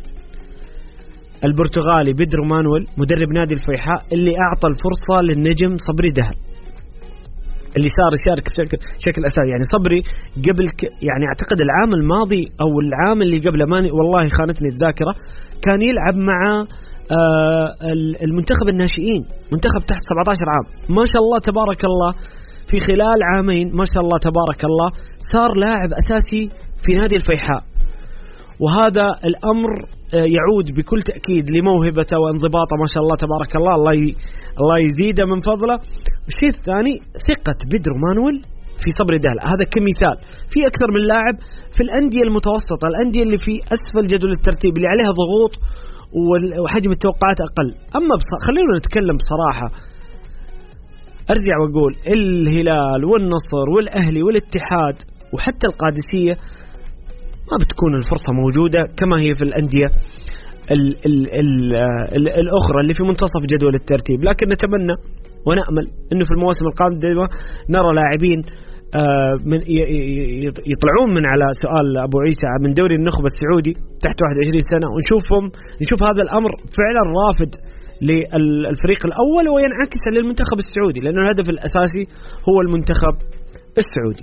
البرتغالي بيدرو مانويل مدرب نادي الفيحاء اللي أعطى الفرصة للنجم صبري دهر اللي صار يشارك بشكل شكل أساسي. يعني صبري قبل ك يعني أعتقد العام الماضي أو العام اللي قبله، ماني والله خانتني الذاكرة، كان يلعب مع آه المنتخب الناشئين، منتخب تحت سبعة عشر عام. ما شاء الله تبارك الله في خلال عامين ما شاء الله تبارك الله صار لاعب أساسي في نادي الفيحاء. وهذا الأمر يعود بكل تأكيد لموهبته وانضباطه ما شاء الله تبارك الله، الله ي... الله يزيده من فضله. الشيء الثاني ثقة بيدرو مانويل في صبري دهلا، هذا كمثال. في أكثر من لاعب في الأندية المتوسطة، الأندية اللي في أسفل جدول الترتيب اللي عليها ضغوط وحجم التوقعات أقل. أما بص... خلينا نتكلم بصراحة، أرجع وأقول الهلال والنصر والأهلي والاتحاد وحتى القادسية ما بتكون الفرصة موجودة كما هي في الأندية ال ال ال ال الأخرى اللي في منتصف جدول الترتيب. لكن نتمنى ونأمل أنه في المواسم القادمة نرى لاعبين من يطلعون من على سؤال أبو عيسى من دوري النخبة السعودي تحت واحد وعشرين سنة، ونشوفهم نشوف هذا الأمر فعلا رافد للفريق الأول وينعكس للمنتخب السعودي، لأنه الهدف الأساسي هو المنتخب السعودي.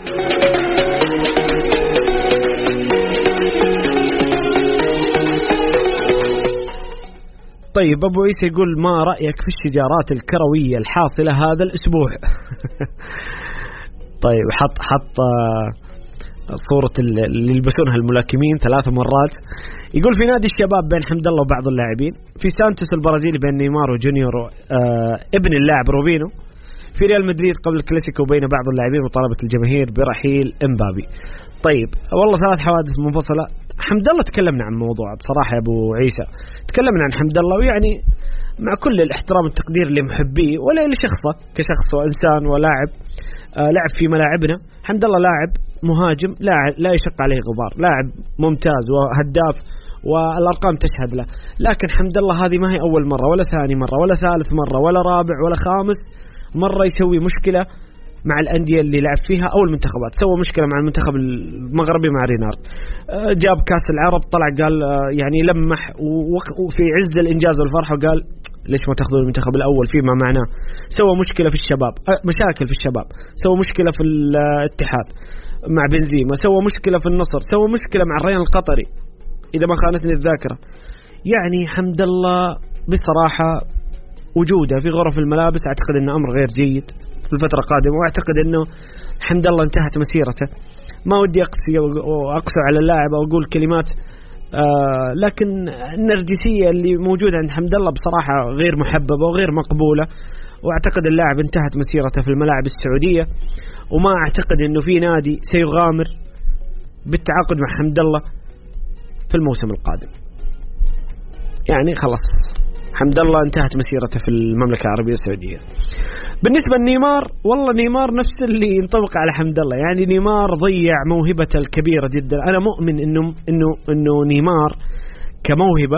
طيب أبو عيسى يقول ما رأيك في الشجارات الكروية الحاصلة هذا الأسبوع؟ طيب حط حط صورة اللي يلبسونها الملاكمين ثلاث مرات. يقول في نادي الشباب بين حمد الله وبعض اللاعبين، في سانتوس البرازيلي بين نيمار وجونيور آه ابن اللاعب روبينو، في ريال مدريد قبل الكلاسيكو بين بعض اللاعبين وطلبت الجماهير برحيل امبابي. طيب والله ثلاث حوادث منفصلة. حمد الله تكلمنا عن موضوع بصراحة يا أبو عيسى، تكلمنا عن حمد الله، ويعني مع كل الاحترام والتقدير لمحبيه ولا لشخصه كشخص وإنسان ولاعب آه لعب في ملاعبنا. حمد الله لاعب مهاجم لاعب لا يشق عليه غبار، لاعب ممتاز وهداف والأرقام تشهد له. لكن حمد الله هذه ما هي أول مرة ولا ثاني مرة ولا ثالث مرة ولا رابع ولا خامس مرة يسوي مشكلة مع الأندية اللي لعب فيها أو المنتخبات. سوى مشكلة مع المنتخب المغربي مع رينارد، جاب كاس العرب طلع قال يعني لمح وفي عز الإنجاز والفرحة وقال ليش ما تاخذون المنتخب الأول فيما معناه. سوى مشكلة في الشباب، مشاكل في الشباب، سوى مشكلة في الاتحاد مع بنزيما، سوى مشكلة في النصر، سوى مشكلة مع الريان القطري إذا ما خانتني الذاكرة. يعني حمد الله بصراحة وجوده في غرف الملابس أعتقد أنه أمر غير جيد في الفترة القادمة، وأعتقد أنه حمد الله انتهت مسيرته. ما ودي أقسي وأقسو على اللاعب أو أقول كلمات آه لكن النرجسية اللي موجودة عند حمد الله بصراحة غير محببة وغير مقبولة، وأعتقد اللاعب انتهت مسيرته في الملاعب السعودية، وما أعتقد أنه في نادي سيغامر بالتعاقد مع حمد الله في الموسم القادم. يعني خلاص حمد الله انتهت مسيرته في المملكة العربية السعودية. بالنسبة لنيمار، والله نيمار نفس اللي ينطبق على حمد الله، يعني نيمار ضيع موهبته الكبيرة جدا. أنا مؤمن إنه إنه إنه نيمار كموهبة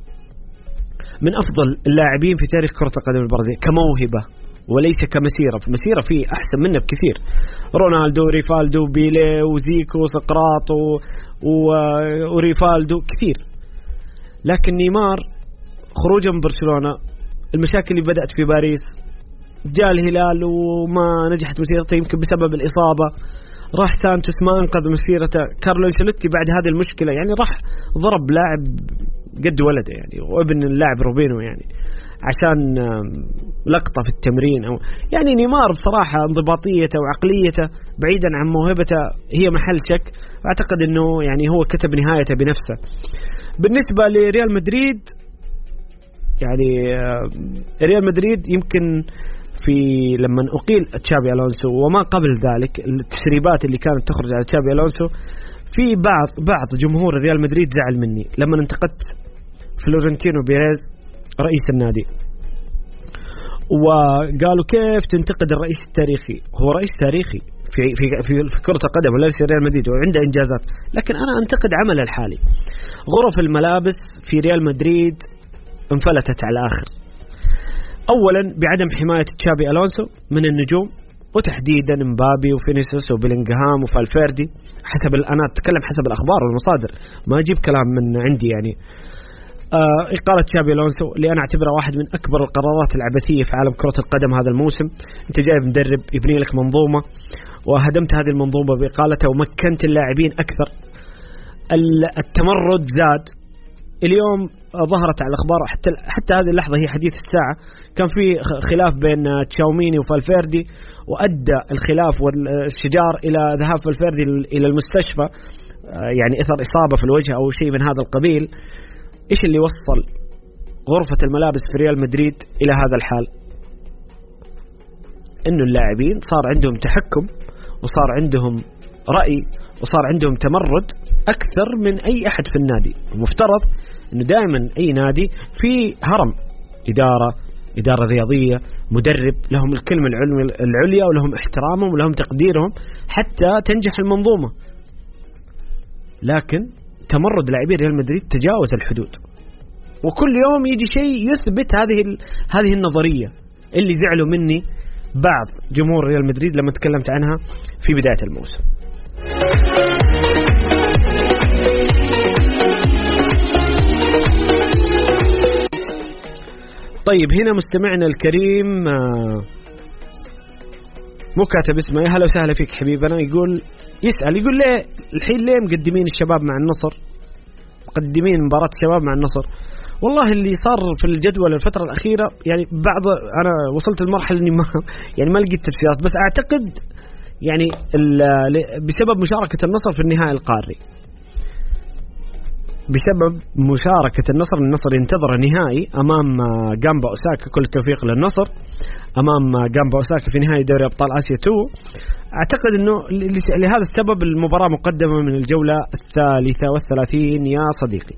من أفضل اللاعبين في تاريخ كرة القدم البرازيل كموهبة، وليس كمسيرة. في مسيرة فيه أحسن منه بكثير، رونالدو، ريفالدو، بيلي، وزيكو، سقراط و... و... وريفالدو كثير. لكن نيمار خروجه من برشلونة، المشاكل اللي بدأت في باريس، جاء الهلال وما نجحت مسيرته يمكن بسبب الإصابة، راح سانتوس ما انقذ مسيرته، كارلو أنشيلوتي بعد هذه المشكلة يعني راح ضرب لاعب قد ولده يعني وابن اللاعب روبينو. يعني عشان لقطة في التمرين أو يعني نيمار بصراحة انضباطيته وعقليته بعيدا عن موهبته هي محل شك. أعتقد أنه يعني هو كتب نهايته بنفسه. بالنسبة لريال مدريد يعني ريال مدريد يمكن في لما أقيل تشابي ألونسو وما قبل ذلك التسريبات اللي كانت تخرج على تشابي ألونسو في بعض بعض جمهور ريال مدريد زعل مني لما انتقدت فلورنتينو بيريز رئيس النادي وقالوا كيف تنتقد الرئيس التاريخي. هو رئيس تاريخي في في في, في كرة القدم وليس ريال مدريد وعنده إنجازات، لكن أنا أنتقد عمله الحالي. غرف الملابس في ريال مدريد انفلتت على الآخر. أولا بعدم حماية تشابي ألونسو من النجوم وتحديدا مبابي وفينيسيوس وبيلينغهام وفالفيردي حسب أنا أتكلم حسب الأخبار والمصادر ما أجيب كلام من عندي يعني. آه إقالة تشابي ألونسو اللي أنا أعتبره واحد من أكبر القرارات العبثية في عالم كرة القدم هذا الموسم. أنت جايب مدرب يبني لك منظومة وهدمت هذه المنظومة بإقالته ومكنت اللاعبين أكثر. التمرد زاد. اليوم ظهرت على الأخبار حتى حتى هذه اللحظة هي حديث الساعة كان في خلاف بين تشاوميني وفالفيردي وأدى الخلاف والشجار إلى ذهاب فالفيردي إلى المستشفى يعني إثر إصابة في الوجه أو شيء من هذا القبيل. إيش اللي وصل غرفة الملابس في ريال مدريد إلى هذا الحال؟ إنه اللاعبين صار عندهم تحكم وصار عندهم رأي وصار عندهم تمرد أكثر من أي أحد في النادي. المفترض إنه دائما أي نادي في هرم إدارة إدارة رياضية مدرب لهم الكلمة العليا ولهم احترامهم ولهم تقديرهم حتى تنجح المنظومة. لكن تمرد لاعبين ريال مدريد تجاوز الحدود وكل يوم يجي شيء يثبت هذه هذه النظرية اللي زعلوا مني بعض جمهور ريال مدريد لما تكلمت عنها في بداية الموسم. طيب هنا مستمعنا الكريم مو كاتب اسمه يا هلا وسهلا فيك حبيبنا يقول يسأل يقول ليه الحين ليه مقدمين الشباب مع النصر مقدمين مباراة الشباب مع النصر. والله اللي صار في الجدول الفترة الأخيرة يعني بعض أنا وصلت المرحلة إني ما يعني ما لقيت تفسيرات بس أعتقد يعني بسبب مشاركة النصر في النهائي القاري بسبب مشاركة النصر النصر ينتظر نهائي أمام جامبا أوساكا. كل التوفيق للنصر أمام جامبا أوساكا في نهائي دوري أبطال آسيا تو. أعتقد أنه لهذا السبب المباراة مقدمة من الجولة الثالثة والثلاثين يا صديقي.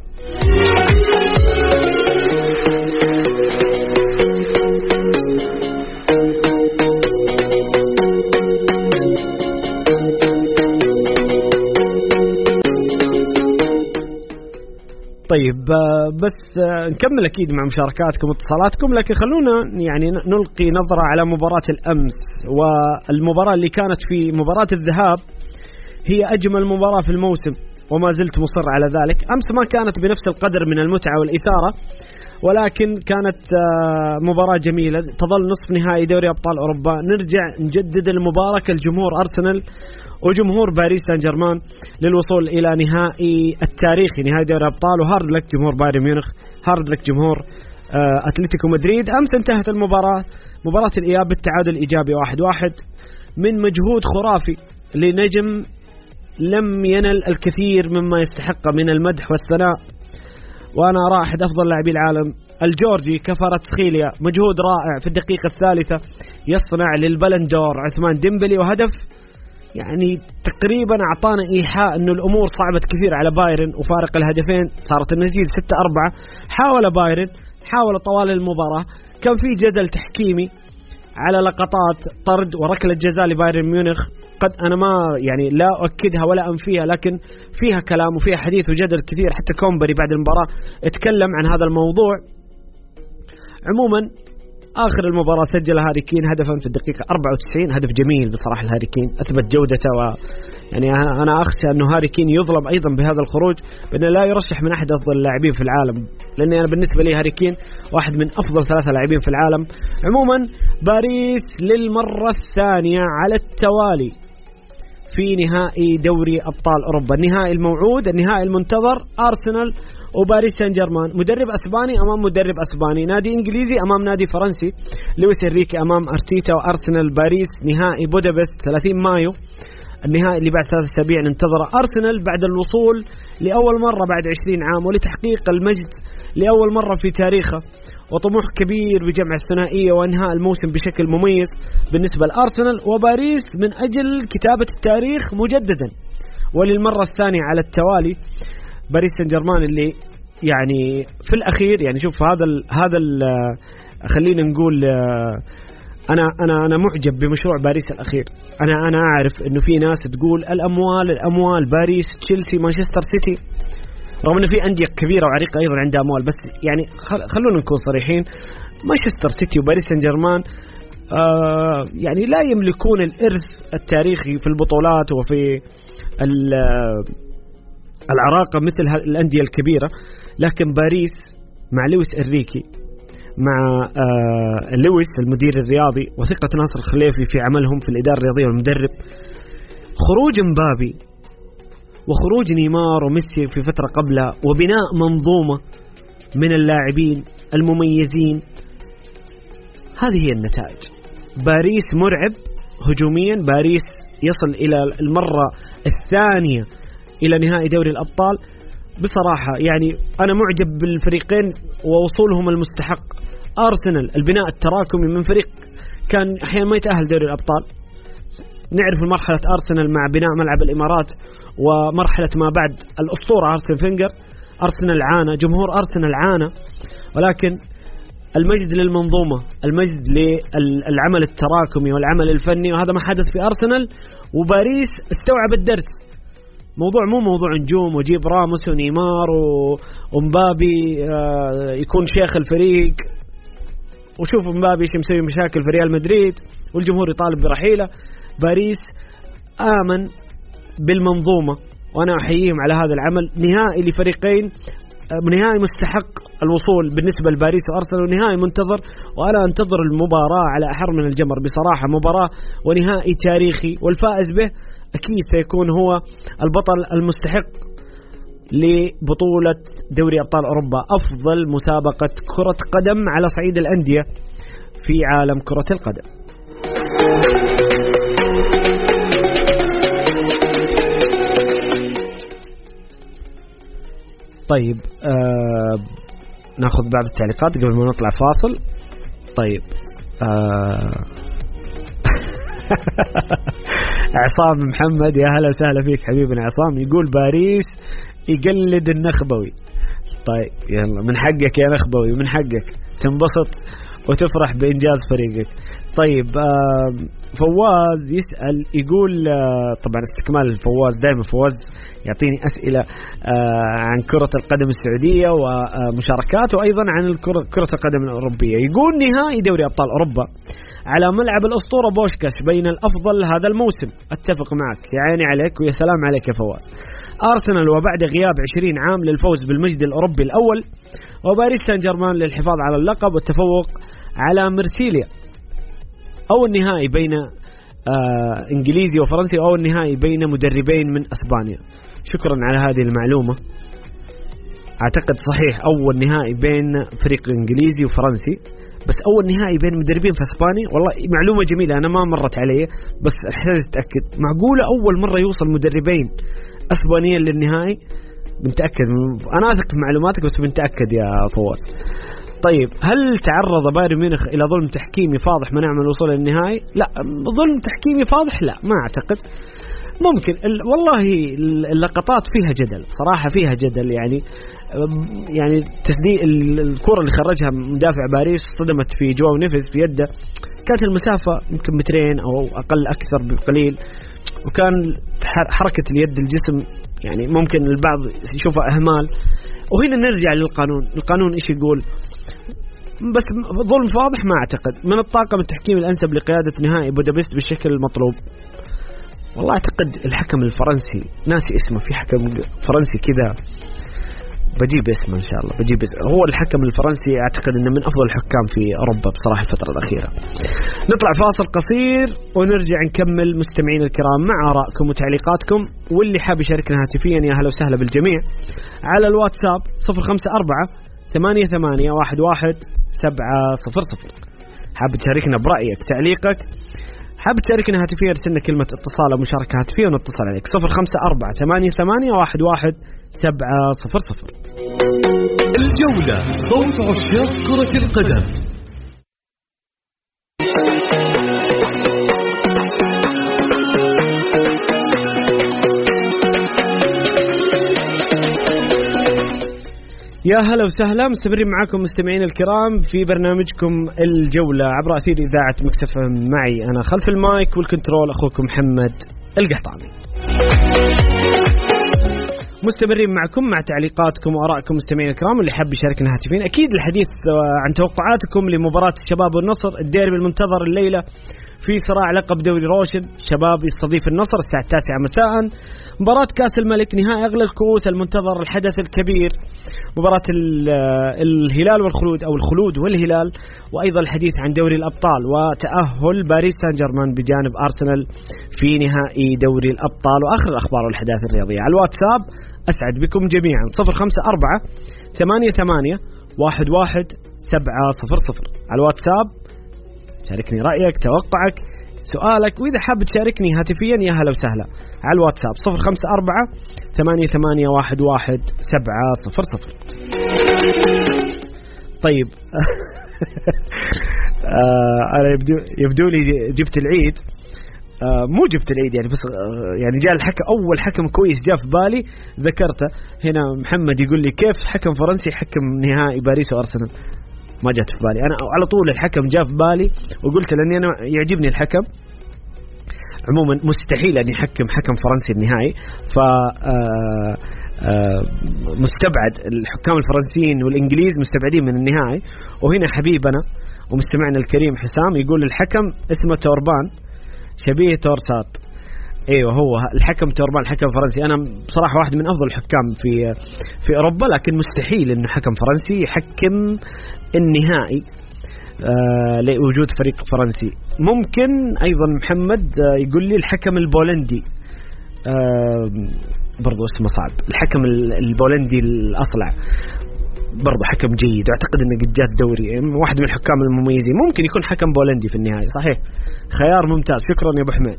طيب بس نكمل أكيد مع مشاركاتكم واتصالاتكم لكن خلونا يعني نلقي نظرة على مباراة الأمس. والمباراة اللي كانت في مباراة الذهاب هي أجمل مباراة في الموسم وما زلت مصر على ذلك. أمس ما كانت بنفس القدر من المتعة والإثارة ولكن كانت مباراة جميلة تظل نصف نهائي دوري أبطال أوروبا. نرجع نجدد المباركة لجمهور أرسنال وجمهور باريس سان جيرمان للوصول إلى نهائي التاريخي نهائي دوري الأبطال. وهارد لك جمهور بايرن ميونخ هارد لك جمهور أتلتيكو مدريد. أمس انتهت المباراة مباراة الإياب بالتعادل الإيجابي واحد واحد من مجهود خرافي لنجم لم ينل الكثير مما يستحق من المدح والثناء وأنا أرى أحد أفضل لاعبي العالم الجورجي كفاراتسخيليا. مجهود رائع في الدقيقة الثالثة يصنع للبلندور عثمان ديمبلي وهدف يعني تقريبا أعطانا إيحاء أنه الأمور صعبت كثير على بايرن وفارق الهدفين صارت النتيجة ستة أربعة. حاول بايرن حاول طوال المباراة كان في جدل تحكيمي على لقطات طرد وركلة جزاء لبايرن ميونخ قد أنا ما يعني لا أؤكدها ولا أنفيها لكن فيها كلام وفيها حديث وجدل كثير. حتى كومبري بعد المباراة اتكلم عن هذا الموضوع. عموما آخر المباراة سجل هاري كين هدفا في الدقيقة أربعة وتسعين هدف جميل بصراحة. الهاري كين أثبت جودته و يعني أنا أخشى أنه هاري كين يظلم أيضا بهذا الخروج بأنه لا يرشح من أحد أفضل اللاعبين في العالم لأني أنا بالنسبة لي هاري كين واحد من أفضل ثلاثة لاعبين في العالم. عموما باريس للمرة الثانية على التوالي في نهائي دوري أبطال أوروبا، النهائي الموعود، النهائي المنتظر، أرسنال وباريس سان جيرمان. مدرب أسباني أمام مدرب أسباني، نادي إنجليزي أمام نادي فرنسي، لويس إنريكي أمام أرتيتا وأرسنال. باريس نهائي بودابست ثلاثين مايو، النهائي اللي بعد ثلاث أسابيع ننتظره. أرسنال بعد الوصول لأول مرة بعد عشرين عام ولتحقيق المجد لأول مرة في تاريخه، وطموح كبير بجمع الثنائية وانهاء الموسم بشكل مميز بالنسبة لأرسنال. وباريس من أجل كتابة التاريخ مجددا وللمرة الثانية على التوالي. باريس سان جيرمان اللي يعني في الأخير يعني شوف هذا ال هذا ال خلينا نقول أنا أنا أنا معجب بمشروع باريس الأخير. أنا أنا أعرف إنه في ناس تقول الأموال الأموال باريس، تشيلسي، مانشستر سيتي، رغم إنه في أندية كبيرة وعريقة أيضا عندها أموال، بس يعني خلونا نكون صريحين، مانشستر سيتي وباريس سان جيرمان آه يعني لا يملكون الإرث التاريخي في البطولات وفي العراقة مثل الأندية الكبيرة. لكن باريس مع لويس إنريكي، مع آه لويس المدير الرياضي، وثقة ناصر الخليفي في عملهم في الإدارة الرياضية والمدرب، خروج مبابي وخروج نيمار وميسي في فترة قبلها، وبناء منظومة من اللاعبين المميزين، هذه هي النتائج. باريس مرعب هجوميا، باريس يصل إلى المرة الثانية إلى نهائي دوري الأبطال. بصراحة يعني أنا معجب بالفريقين ووصولهم المستحق. أرسنال البناء التراكمي من فريق كان أحيانا ما يتأهل دوري الأبطال، نعرف مرحلة أرسنال مع بناء ملعب الإمارات ومرحلة ما بعد الأسطورة أرسن فينجر. أرسنال عانى، جمهور أرسنال عانى، ولكن المجد للمنظومة، المجد للعمل التراكمي والعمل الفني، وهذا ما حدث في أرسنال. وباريس استوعب الدرس، موضوع مو موضوع نجوم وجيب راموس ونيمار ومبابي يكون شيخ الفريق، وشوف مبابي ايش مسوي مشاكل في ريال مدريد والجمهور يطالب برحيله. باريس آمن بالمنظومة، وأنا أحييهم على هذا العمل. نهائي لفريقين، نهائي مستحق الوصول بالنسبة لباريس وأرسنال، ونهائي منتظر، وأنا أنتظر المباراة على أحر من الجمر بصراحة. مباراة ونهائي تاريخي، والفائز به أكيد سيكون هو البطل المستحق لبطولة دوري أبطال أوروبا، أفضل مسابقة كرة قدم على صعيد الأندية في عالم كرة القدم. طيب آه ناخذ بعض التعليقات قبل ما نطلع فاصل. طيب آه عصام محمد، يا هلا وسهلا فيك حبيبنا عصام، يقول باريس يقلد النخبوي. طيب يلا، من حقك يا نخبوي، من حقك تنبسط وتفرح بإنجاز فريقك. طيب آه فواز يسأل يقول آه طبعا استكمال فواز، دائما فواز يعطيني أسئلة آه عن كرة القدم السعودية ومشاركات، وأيضا عن كرة القدم الأوروبية. يقول نهائي دوري أبطال أوروبا على ملعب الأسطورة بوشكاش بين الأفضل هذا الموسم. أتفق معك، يا عيني عليك ويا سلام عليك يا فواز. أرسنال وبعد غياب عشرين عام للفوز بالمجد الأوروبي الأول، وباريس سان جيرمان للحفاظ على اللقب والتفوق على مرسيليا. أو النهائي بين آه إنجليزي وفرنسي، أو النهائي بين مدربين من أسبانيا. شكرا على هذه المعلومة. أعتقد صحيح أول نهائي بين فريق إنجليزي وفرنسي، بس أول نهائي بين مدربين في أسبانيا. والله معلومة جميلة، أنا ما مرت علي بس أحتاج أتأكد. معقولة أول مرة يوصل مدربين أسبانيين للنهائي؟ بنتأكد، أنا أثق في معلوماتك بس بنتأكد يا فواز. طيب هل تعرض بايرن ميونخ إلى ظلم تحكيمي فاضح منع من الوصول للنهائي؟ لا، ظلم تحكيمي فاضح لا، ما أعتقد. ممكن والله اللقطات فيها جدل صراحة، فيها جدل يعني يعني تسديد الكرة اللي خرجها مدافع باريس صدمت في جواو نيفيز في يده، كانت المسافة يمكن مترين أو أقل أكثر بقليل، وكان حركة اليد الجسم يعني ممكن البعض يشوفها إهمال. وهنا نرجع للقانون، القانون إيش يقول؟ بس ظلم فاضح ما أعتقد. من الطاقم التحكيم الأنسب لقيادة نهائي بودابست بالشكل المطلوب؟ والله أعتقد الحكم الفرنسي، ناسي اسمه، في حكم فرنسي كذا بجيب اسمه إن شاء الله، بجيب اسمه. هو الحكم الفرنسي أعتقد أنه من أفضل الحكام في أوروبا بصراحة الفترة الأخيرة. نطلع فاصل قصير ونرجع نكمل مستمعين الكرام مع آرائكم وتعليقاتكم، واللي حاب يشاركنا هاتفيا يا هلا وسهلا بالجميع على الواتساب صفر خمسة أربعة ثمانية ثمانية واحد واحد سبعة صفر صفر. حاب تشاركنا برأيك تعليقك، حاب تشاركنا هاتفيا ارسلنا كلمة اتصال أو مشاركة هاتفية ونتصل عليك صفر خمسة أربعة ثمانية ثمانية واحد واحد سبعة صفر صفر. الجولة صوت عشاق كرة القدم. يا هلا وسهلا، مستمرين معكم مستمعين الكرام في برنامجكم الجولة عبر أثير إذاعة مكسف. معي أنا خلف المايك والكنترول أخوكم محمد القحطاني. مستمرين معكم مع تعليقاتكم وآرائكم مستمعين الكرام، واللي حاب يشاركنا هاتفين أكيد الحديث عن توقعاتكم لمباراة الشباب والنصر، الديربي المنتظر الليلة في صراع لقب دوري روشن. شباب يستضيف النصر الساعة التاسعة مساء. مباراة كاس الملك نهائي أغلى الكؤوس المنتظر، الحدث الكبير مباراة الهلال والخلود أو الخلود والهلال، وأيضا الحديث عن دوري الأبطال وتأهل باريس سان جيرمان بجانب أرسنال في نهائي دوري الأبطال، وآخر الأخبار والأحداث الرياضية. على الواتساب أسعد بكم جميعا صفر خمسة أربعة ثمانية ثمانية واحد واحد سبعة صفر صفر. على الواتساب شاركني رأيك، توقعك، سؤالك، وإذا حاب تشاركني هاتفيا يا هلا وسهلا على الواتساب صفر خمسة أربعة ثمانية ثمانية واحد واحد سبعة صفر صفر. طيب أنا يبدو يبدو لي جبت العيد، مو جبت العيد يعني، بس يعني جاء الحكم، أول حكم كويس جاء في بالي ذكرته هنا. محمد يقول لي كيف حكم فرنسي حكم نهائي باريس وأرسنال؟ ما جات في بالي أنا، على طول الحكم جاء في بالي وقلت لأني أنا يعجبني الحكم عموما، مستحيل أن يحكم حكم فرنسي النهائي، ف مستبعد الحكام الفرنسيين والإنجليز مستبعدين من النهائي. وهنا حبيبنا ومستمعنا الكريم حسام يقول الحكم اسمه توربان شبيه تورسات. ايوه هو الحكم توربان، الحكم الفرنسي. انا بصراحه واحد من افضل الحكام في في اوروبا، لكن مستحيل انه حكم فرنسي يحكم النهائي آه لوجود فريق فرنسي. ممكن ايضا محمد آه يقول لي الحكم البولندي آه برضو اسمه صعب، الحكم البولندي الاصلع برضو حكم جيد، واعتقد انه قد جاء الدوري، واحد من الحكام المميزين. ممكن يكون حكم بولندي في النهايه. صحيح، خيار ممتاز، شكرا يا ابو حميد.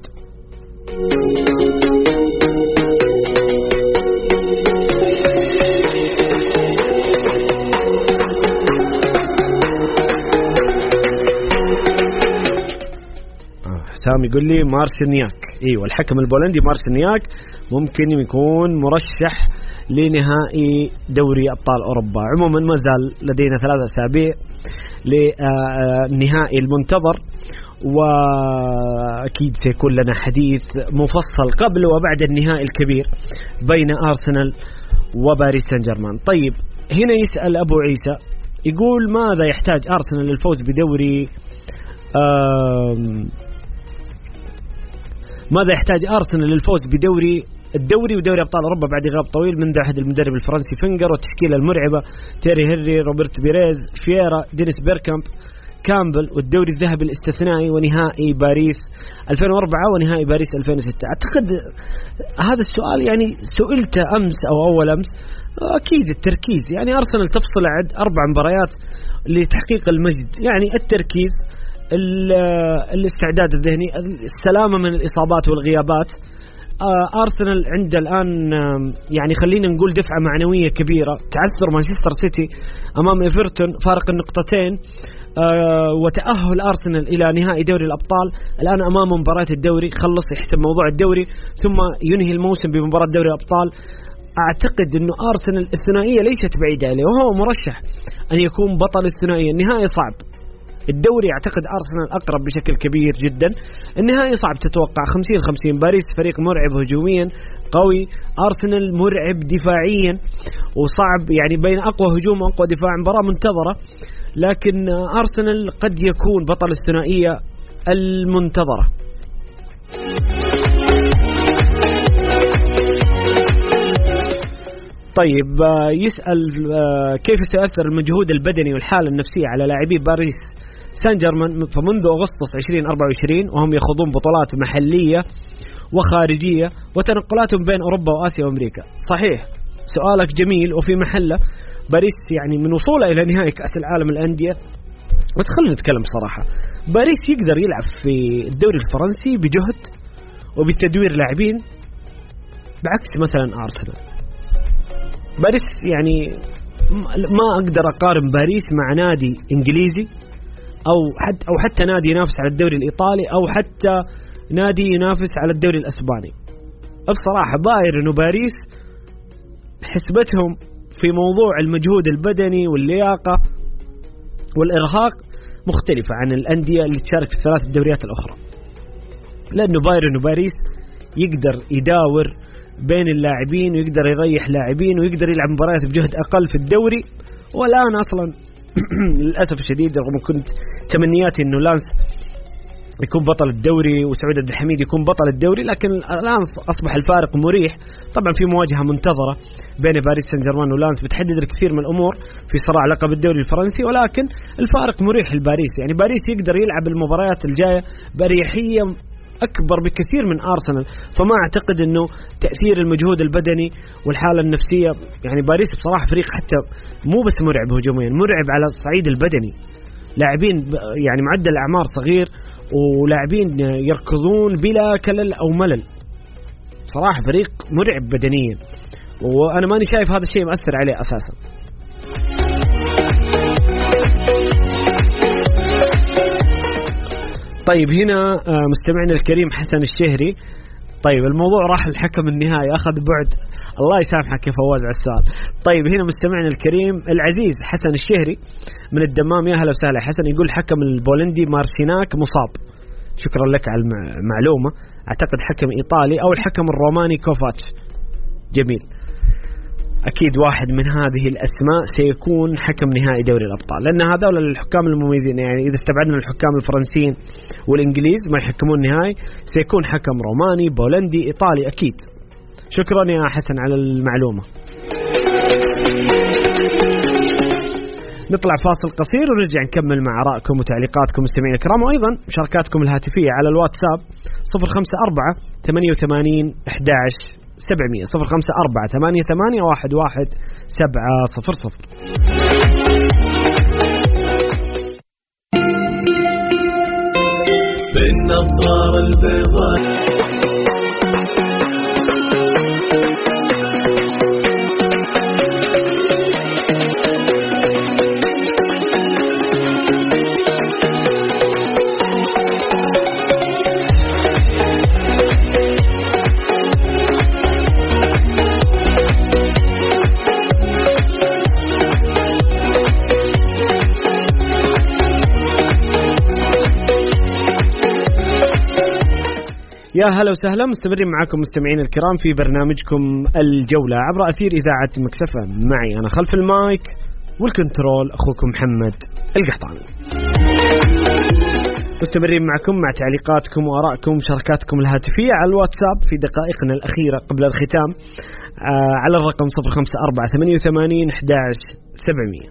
حسام يقول لي مارشنياك. ايوه الحكم البولندي مارشنياك ممكن يكون مرشح لنهائي دوري ابطال اوروبا. عموما ما زال لدينا ثلاثة اسابيع للنهائي المنتظر، وأكيد سيكون لنا حديث مفصل قبل وبعد النهائي الكبير بين أرسنال وباريس سان جيرمان. طيب هنا يسأل أبو عيسى يقول ماذا يحتاج أرسنال للفوز بدوري ماذا يحتاج أرسنال للفوز بدوري الدوري ودوري أبطال أوروبا بعد غياب طويل منذ عهد المدرب الفرنسي فينجر والتشكيلة المرعبة تيري هنري، روبرت بيريز، فييرا، دينيس بيركامب، كامبل، والدوري الذهبي الاستثنائي ونهائي باريس ألفين وأربعة ونهائي باريس ألفين وستة. أعتقد هذا السؤال يعني سئلته أمس أو أول أمس. أكيد التركيز، يعني أرسنال تفصل عد أربع مباريات لتحقيق المجد، يعني التركيز، الاستعداد الذهني، السلامة من الإصابات والغيابات. أرسنال عند الآن يعني خلينا نقول دفعة معنوية كبيرة، تعثر مانشستر سيتي أمام إيفرتون فارق النقطتين، أه وتأهل أرسنال إلى نهائي دوري الأبطال. الآن أمام مباراة الدوري، خلص يحسب موضوع الدوري ثم ينهي الموسم بمباراة دوري الأبطال. أعتقد أنه أرسنال الثنائية ليست بعيدة عليه، وهو مرشح أن يكون بطل الثنائية. النهائي صعب، الدوري أعتقد أرسنال أقرب بشكل كبير جدا. النهائي صعب تتوقع خمسين خمسين. باريس فريق مرعب هجوميا قوي، أرسنال مرعب دفاعيا وصعب، يعني بين أقوى هجوم وأقوى دفاع. مباراة منتظرة، لكن أرسنال قد يكون بطل الثنائية المنتظرة. طيب يسأل كيف سيؤثر المجهود البدني والحالة النفسية على لاعبي باريس سان جيرمان فمنذ أغسطس عشرين أربعة وعشرين وهم يخوضون بطولات محلية وخارجية وتنقلاتهم بين أوروبا وآسيا وأمريكا. صحيح سؤالك جميل وفي محله. باريس يعني من وصوله إلى نهائي كأس العالم الأندية، بس خلينا نتكلم صراحة، باريس يقدر يلعب في الدوري الفرنسي بجهد وبتدوير لاعبين بعكس مثلا أرسنال. باريس يعني ما أقدر أقارن باريس مع نادي إنجليزي أو حتى أو حتى نادي ينافس على الدوري الإيطالي أو حتى نادي ينافس على الدوري الأسباني. بصراحة بايرن وباريس حسبتهم في موضوع المجهود البدني واللياقة والإرهاق مختلفة عن الأندية اللي تشارك في الثلاث الدوريات الأخرى، لأنه بايرن وباريس يقدر يداور بين اللاعبين ويقدر يريح لاعبين ويقدر يلعب مباريات بجهد أقل في الدوري. والآن أصلا للأسف الشديد رغم كنت تمنياتي أنه لانس يكون بطل الدوري وسعود عبد الحميد يكون بطل الدوري، لكن الآن أصبح الفارق مريح. طبعا في مواجهة منتظرة بين باريس سان جيرمان ولانس بتحدد الكثير من الأمور في صراع لقب الدوري الفرنسي، ولكن الفارق مريح لباريس. يعني باريس يقدر يلعب المباريات الجاية بأريحية أكبر بكثير من أرسنال، فما أعتقد أنه تأثير المجهود البدني والحالة النفسية. يعني باريس بصراحة فريق حتى مو بس مرعب هجوميا، مرعب على الصعيد البدني. لاعبين يعني معدل الأعمار صغير ولاعبين يركضون بلا كلل أو ملل. صراحة فريق مرعب بدنيا، وأنا ماني شايف هذا الشيء مؤثر عليه أساسا. طيب هنا مستمعنا الكريم حسن الشهري، طيب الموضوع راح الحكم النهائي أخذ بعد، الله يسامحك يا فواز على السؤال. طيب هنا مستمعنا الكريم العزيز حسن الشهري من الدمام، يا هلا وسهلا حسن. يقول حكم البولندي مارسيناك مصاب. شكرا لك على المعلومة. أعتقد حكم إيطالي أو الحكم الروماني كوفاتش. جميل، أكيد واحد من هذه الأسماء سيكون حكم نهائي دوري الأبطال، لأن هذول الحكام المميزين. يعني إذا استبعدنا الحكام الفرنسيين والإنجليز ما يحكمون نهائي، سيكون حكم روماني بولندي إيطالي أكيد. شكرا يا حسن على المعلومة. نطلع فاصل قصير ونرجع نكمل مع آرائكم وتعليقاتكم مستمعين الكرام، وأيضا مشاركاتكم الهاتفية على الواتساب صفر خمسة أربعة ثمانية وثمانين أحد عشر سبعمية صفر خمسة أربعة ثمانية ثمانية واحد واحد سبعة صفر صفر. بالنظارة البيضاء يا هلا وسهلا، مستمرين معكم مستمعين الكرام في برنامجكم الجولة عبر أثير إذاعة مكسفة. معي أنا خلف المايك والكنترول أخوكم محمد القحطاني. مستمرين معكم مع تعليقاتكم وآرائكم ومشاركاتكم الهاتفية على الواتساب في دقائقنا الأخيرة قبل الختام آه على الرقم صفر خمسة أربعة ثمانية وثمانين أحد عشر سبعمية.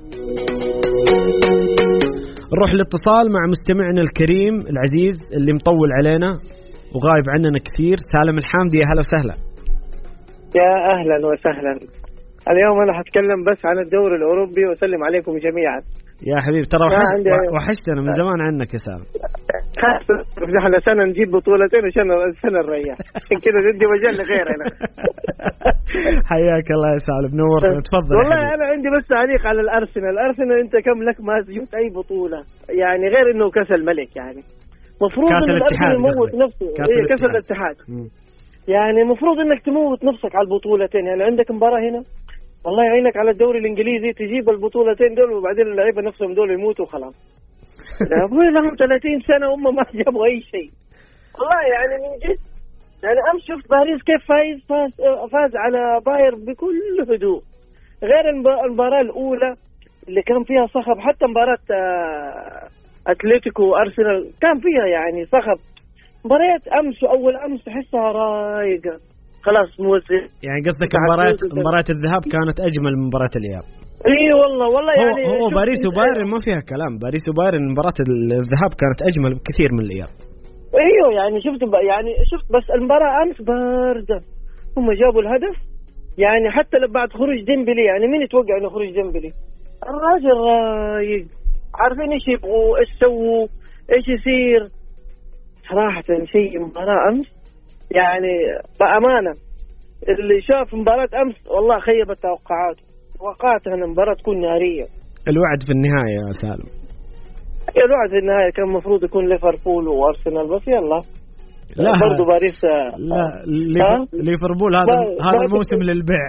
نروح الاتصال مع مستمعنا الكريم العزيز اللي مطول علينا وغايب عننا كثير، سالم الحامدي. يا هلا وسهلا. يا أهلا وسهلا. اليوم أنا حتكلم بس عن الدوري الأوروبي وأسلم عليكم جميعا. يا حبيبي ترى وحشتنا من زمان عنك يا سالم. احنا سنة نجيب بطولتين وسنة سنة نريح كذا ندي مجال لغير هنا. حياك الله يا سالم، نورنا. تفضل. والله أنا عندي بس تعليق على الأرسنال. الأرسنال أنت كم لك ما جبت أي بطولة، يعني غير إنه كأس الملك. يعني مفروض إن الأرسنال يموت نفسه. إيه كأس الاتحاد. يعني مفروض إنك تموت نفسك على البطولتين. يعني عندك مباراة هنا والله يعينك على الدوري الإنجليزي تجيب البطولتين دول وبعدين اللعيبة نفسهم دول يموتوا خلاص. أبوي لهم ثلاثين سنة هم ما جابوا أي شيء والله. يعني من جد يعني أمس شفت باريس كيف فايز فاز, فاز على باير بكل هدوء، غير المباراة الأولى اللي كان فيها صخب. حتى مباراة أتلتيكو وأرسنال كان فيها يعني صخب. مباريات أمس وأول أمس تحسها رايقة. خلاص موزع. يعني قصدك مباريات مباريات الذهاب كانت اجمل من مباراه الاياب؟ اي والله والله يعني هو, هو باريس وبايرن ما فيها كلام، باريس وبايرن مباراه الذهاب كانت اجمل بكثير من الاياب. ايوه يعني شفت يعني شفت بس المباراه امس بارده، هم جابوا الهدف يعني حتى بعد خروج ديمبلي، يعني مين يتوقع انه خروج ديمبلي؟ الراجل رايق، عارفين ايش يبغوا، ايش سووا، ايش يصير. صراحه شيء مباراه امس يعني بامانه اللي شاف مباراه امس والله خيبت توقعاته، توقعت ان المباراه تكون ناريه. الوعد في النهايه يا سالم، الوعد في النهايه كان المفروض يكون ليفربول وارسنال، بس يلا لا برضو باريس. لا ليفربول هذا هذا الموسم للبيع.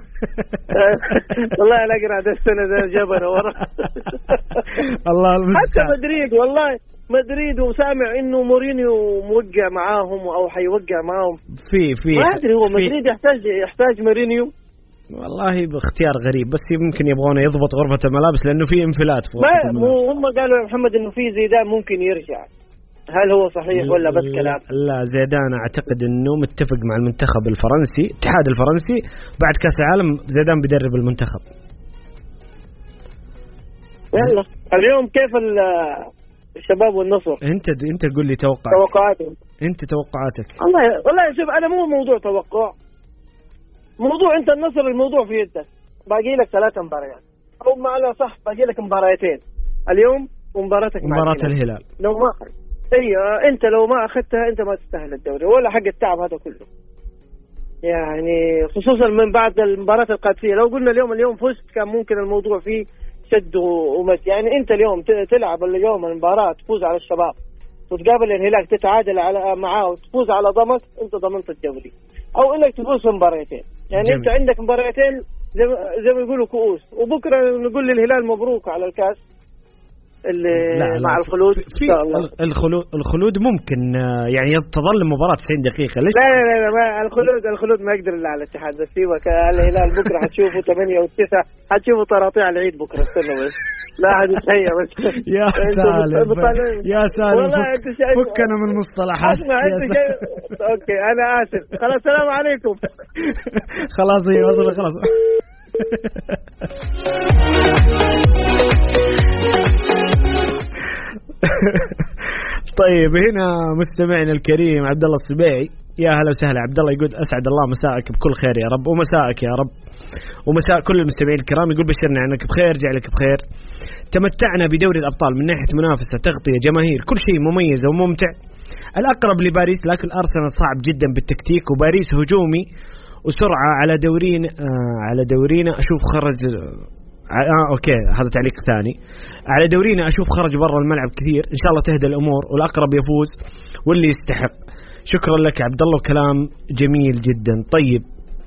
والله لا اقرا هذا السنه ده جابنا ورا. الله المستعان. حتى مدريد والله مدريد وسامع انه مورينيو موقع معاهم او حيوقع معاهم في في ما ادري هو مدريد يحتاج يحتاج مورينيو. والله باختيار غريب، بس يمكن يبغونه يضبط غرفة الملابس لانه في انفلات في غرفة الملابس. هم قالوا يا محمد انه في زيدان ممكن يرجع، هل هو صحيح ولا بس كلام؟ لا زيدان اعتقد انه متفق مع المنتخب الفرنسي، الاتحاد الفرنسي بعد كاس العالم زيدان بيدرب المنتخب. يلا اليوم كيف الشباب والنصر؟ انت انت قول لي توقعاتك. توقعاتك انت توقعاتك. والله والله شوف انا مو موضوع توقع، موضوع انت النصر الموضوع في يدك، باقي لك ثلاث مباريات او معنا صح باقي لك مباراتين اليوم ومباراتك مع مباراة الهلال. لو ما ايوه انت لو ما اخذتها انت ما تستاهل الدوري ولا حق التعب هذا كله، يعني خصوصا من بعد المباراة القادسية. لو قلنا اليوم اليوم فزت كان ممكن الموضوع فيه شد ومس، يعني انت اليوم تلعب اليوم المباراة تفوز على الشباب وتقابل الهلال تتعادل على معاه وتفوز على ضمك، انت ضمنت الدوري. او انك تفوز في مباراتين، يعني جميل. انت عندك مباراتين زي, زي ما يقولوا كؤوس، وبكره نقول للهلال مبروك على الكاس اللي لا مع لا الخلود في ان شاء الله. الخلود الخلود ممكن يعني تظل المباراة تسعين دقيقة. ليش؟ لا لا لا ما الخلود الخلود ما يقدر الا على الاتحاد، بس سيبك الهلال بكره حتشوفوا ثمانية وتسعة، حتشوفوا طراطيع العيد بكره، استنى بس لا حد يتهيأ بس. يا سالم يا سالم فكنا من المصطلحات. اسمع انت جاي اوكي انا اسف خلاص السلام عليكم. خلاص هي وصل خلاص. طيب هنا مستمعنا الكريم عبد الله الصبيعي، يا هلا وسهلا عبد الله، يقول اسعد الله مساءك بكل خير يا رب، ومساءك يا رب ومساء كل المستمعين الكرام. يقول بشرنا عنك بخير، جعلك بخير. تمتعنا بدوري الابطال من ناحيه منافسه، تغطيه، جماهير، كل شيء مميز وممتع. الاقرب لباريس، لكن الارسنال صعب جدا بالتكتيك، وباريس هجومي وسرعه على دورين آه على دورينا اشوف خرج آه اوكي هذا تعليق ثاني. على دورينا اشوف خرج برا الملعب كثير، ان شاء الله تهدى الامور والاقرب يفوز واللي يستحق. شكرا لك عبد الله وكلام جميل جدا. طيب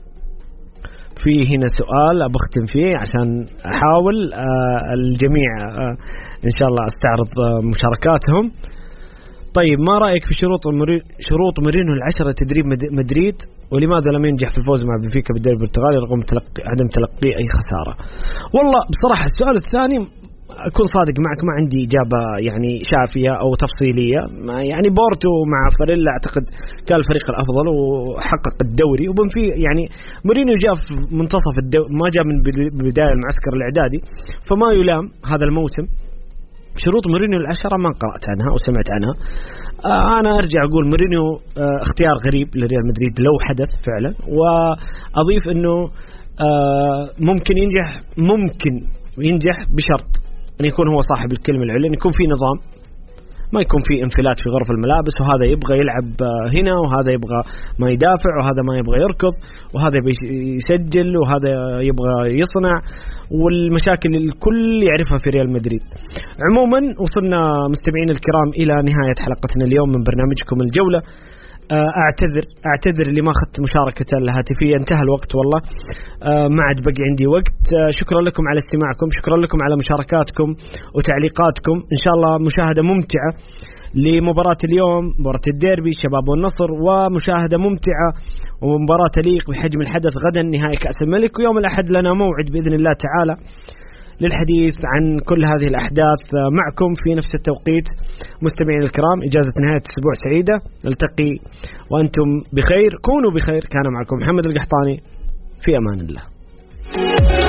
في هنا سؤال أبختم فيه عشان أحاول آه الجميع آه إن شاء الله أستعرض آه مشاركاتهم. طيب ما رأيك في شروط شروط مورينيو العشرة تدريب مدريد، ولماذا لم ينجح في الفوز مع بنفيكا بالدوري البرتغالي رغم تلقي عدم تلقي أي خسارة؟ والله بصراحة السؤال الثاني أكون صادق معك ما عندي إجابة يعني شافية أو تفصيلية. يعني بورتو مع فاريلا أعتقد كان الفريق الأفضل وحقق الدوري، وبنفي يعني مورينيو جاء في منتصف الدوري، ما جاء من بداية المعسكر الإعدادي، فما يلام هذا الموسم. شروط مورينيو العشرة ما قرأت عنها أو سمعت عنها. آه أنا أرجع أقول مورينيو آه اختيار غريب لريال مدريد لو حدث فعلا، وأضيف أنه آه ممكن ينجح ممكن ينجح بشرط أن يكون هو صاحب الكلمة العليا، أن يكون في نظام، ما يكون في انفلات في غرف الملابس، وهذا يبغى يلعب هنا وهذا يبغى ما يدافع وهذا ما يبغى يركض وهذا يسجل وهذا يبغى يصنع، والمشاكل الكل يعرفها في ريال مدريد. عموما وصلنا مستمعين الكرام إلى نهاية حلقتنا اليوم من برنامجكم الجولة. أعتذر أعتذر اللي ما أخذت مشاركة الهاتفية، انتهى الوقت والله، ما عاد بقي عندي وقت. شكرا لكم على استماعكم، شكرا لكم على مشاركاتكم وتعليقاتكم. إن شاء الله مشاهدة ممتعة لمباراة اليوم، مباراة الديربي شباب والنصر، ومشاهدة ممتعة ومباراة تليق بحجم الحدث غدا نهائي كأس الملك. ويوم الأحد لنا موعد بإذن الله تعالى للحديث عن كل هذه الأحداث معكم في نفس التوقيت. مستمعين الكرام، إجازة نهاية أسبوع سعيدة، نلتقي وأنتم بخير، كونوا بخير. كان معكم محمد القحطاني، في أمان الله.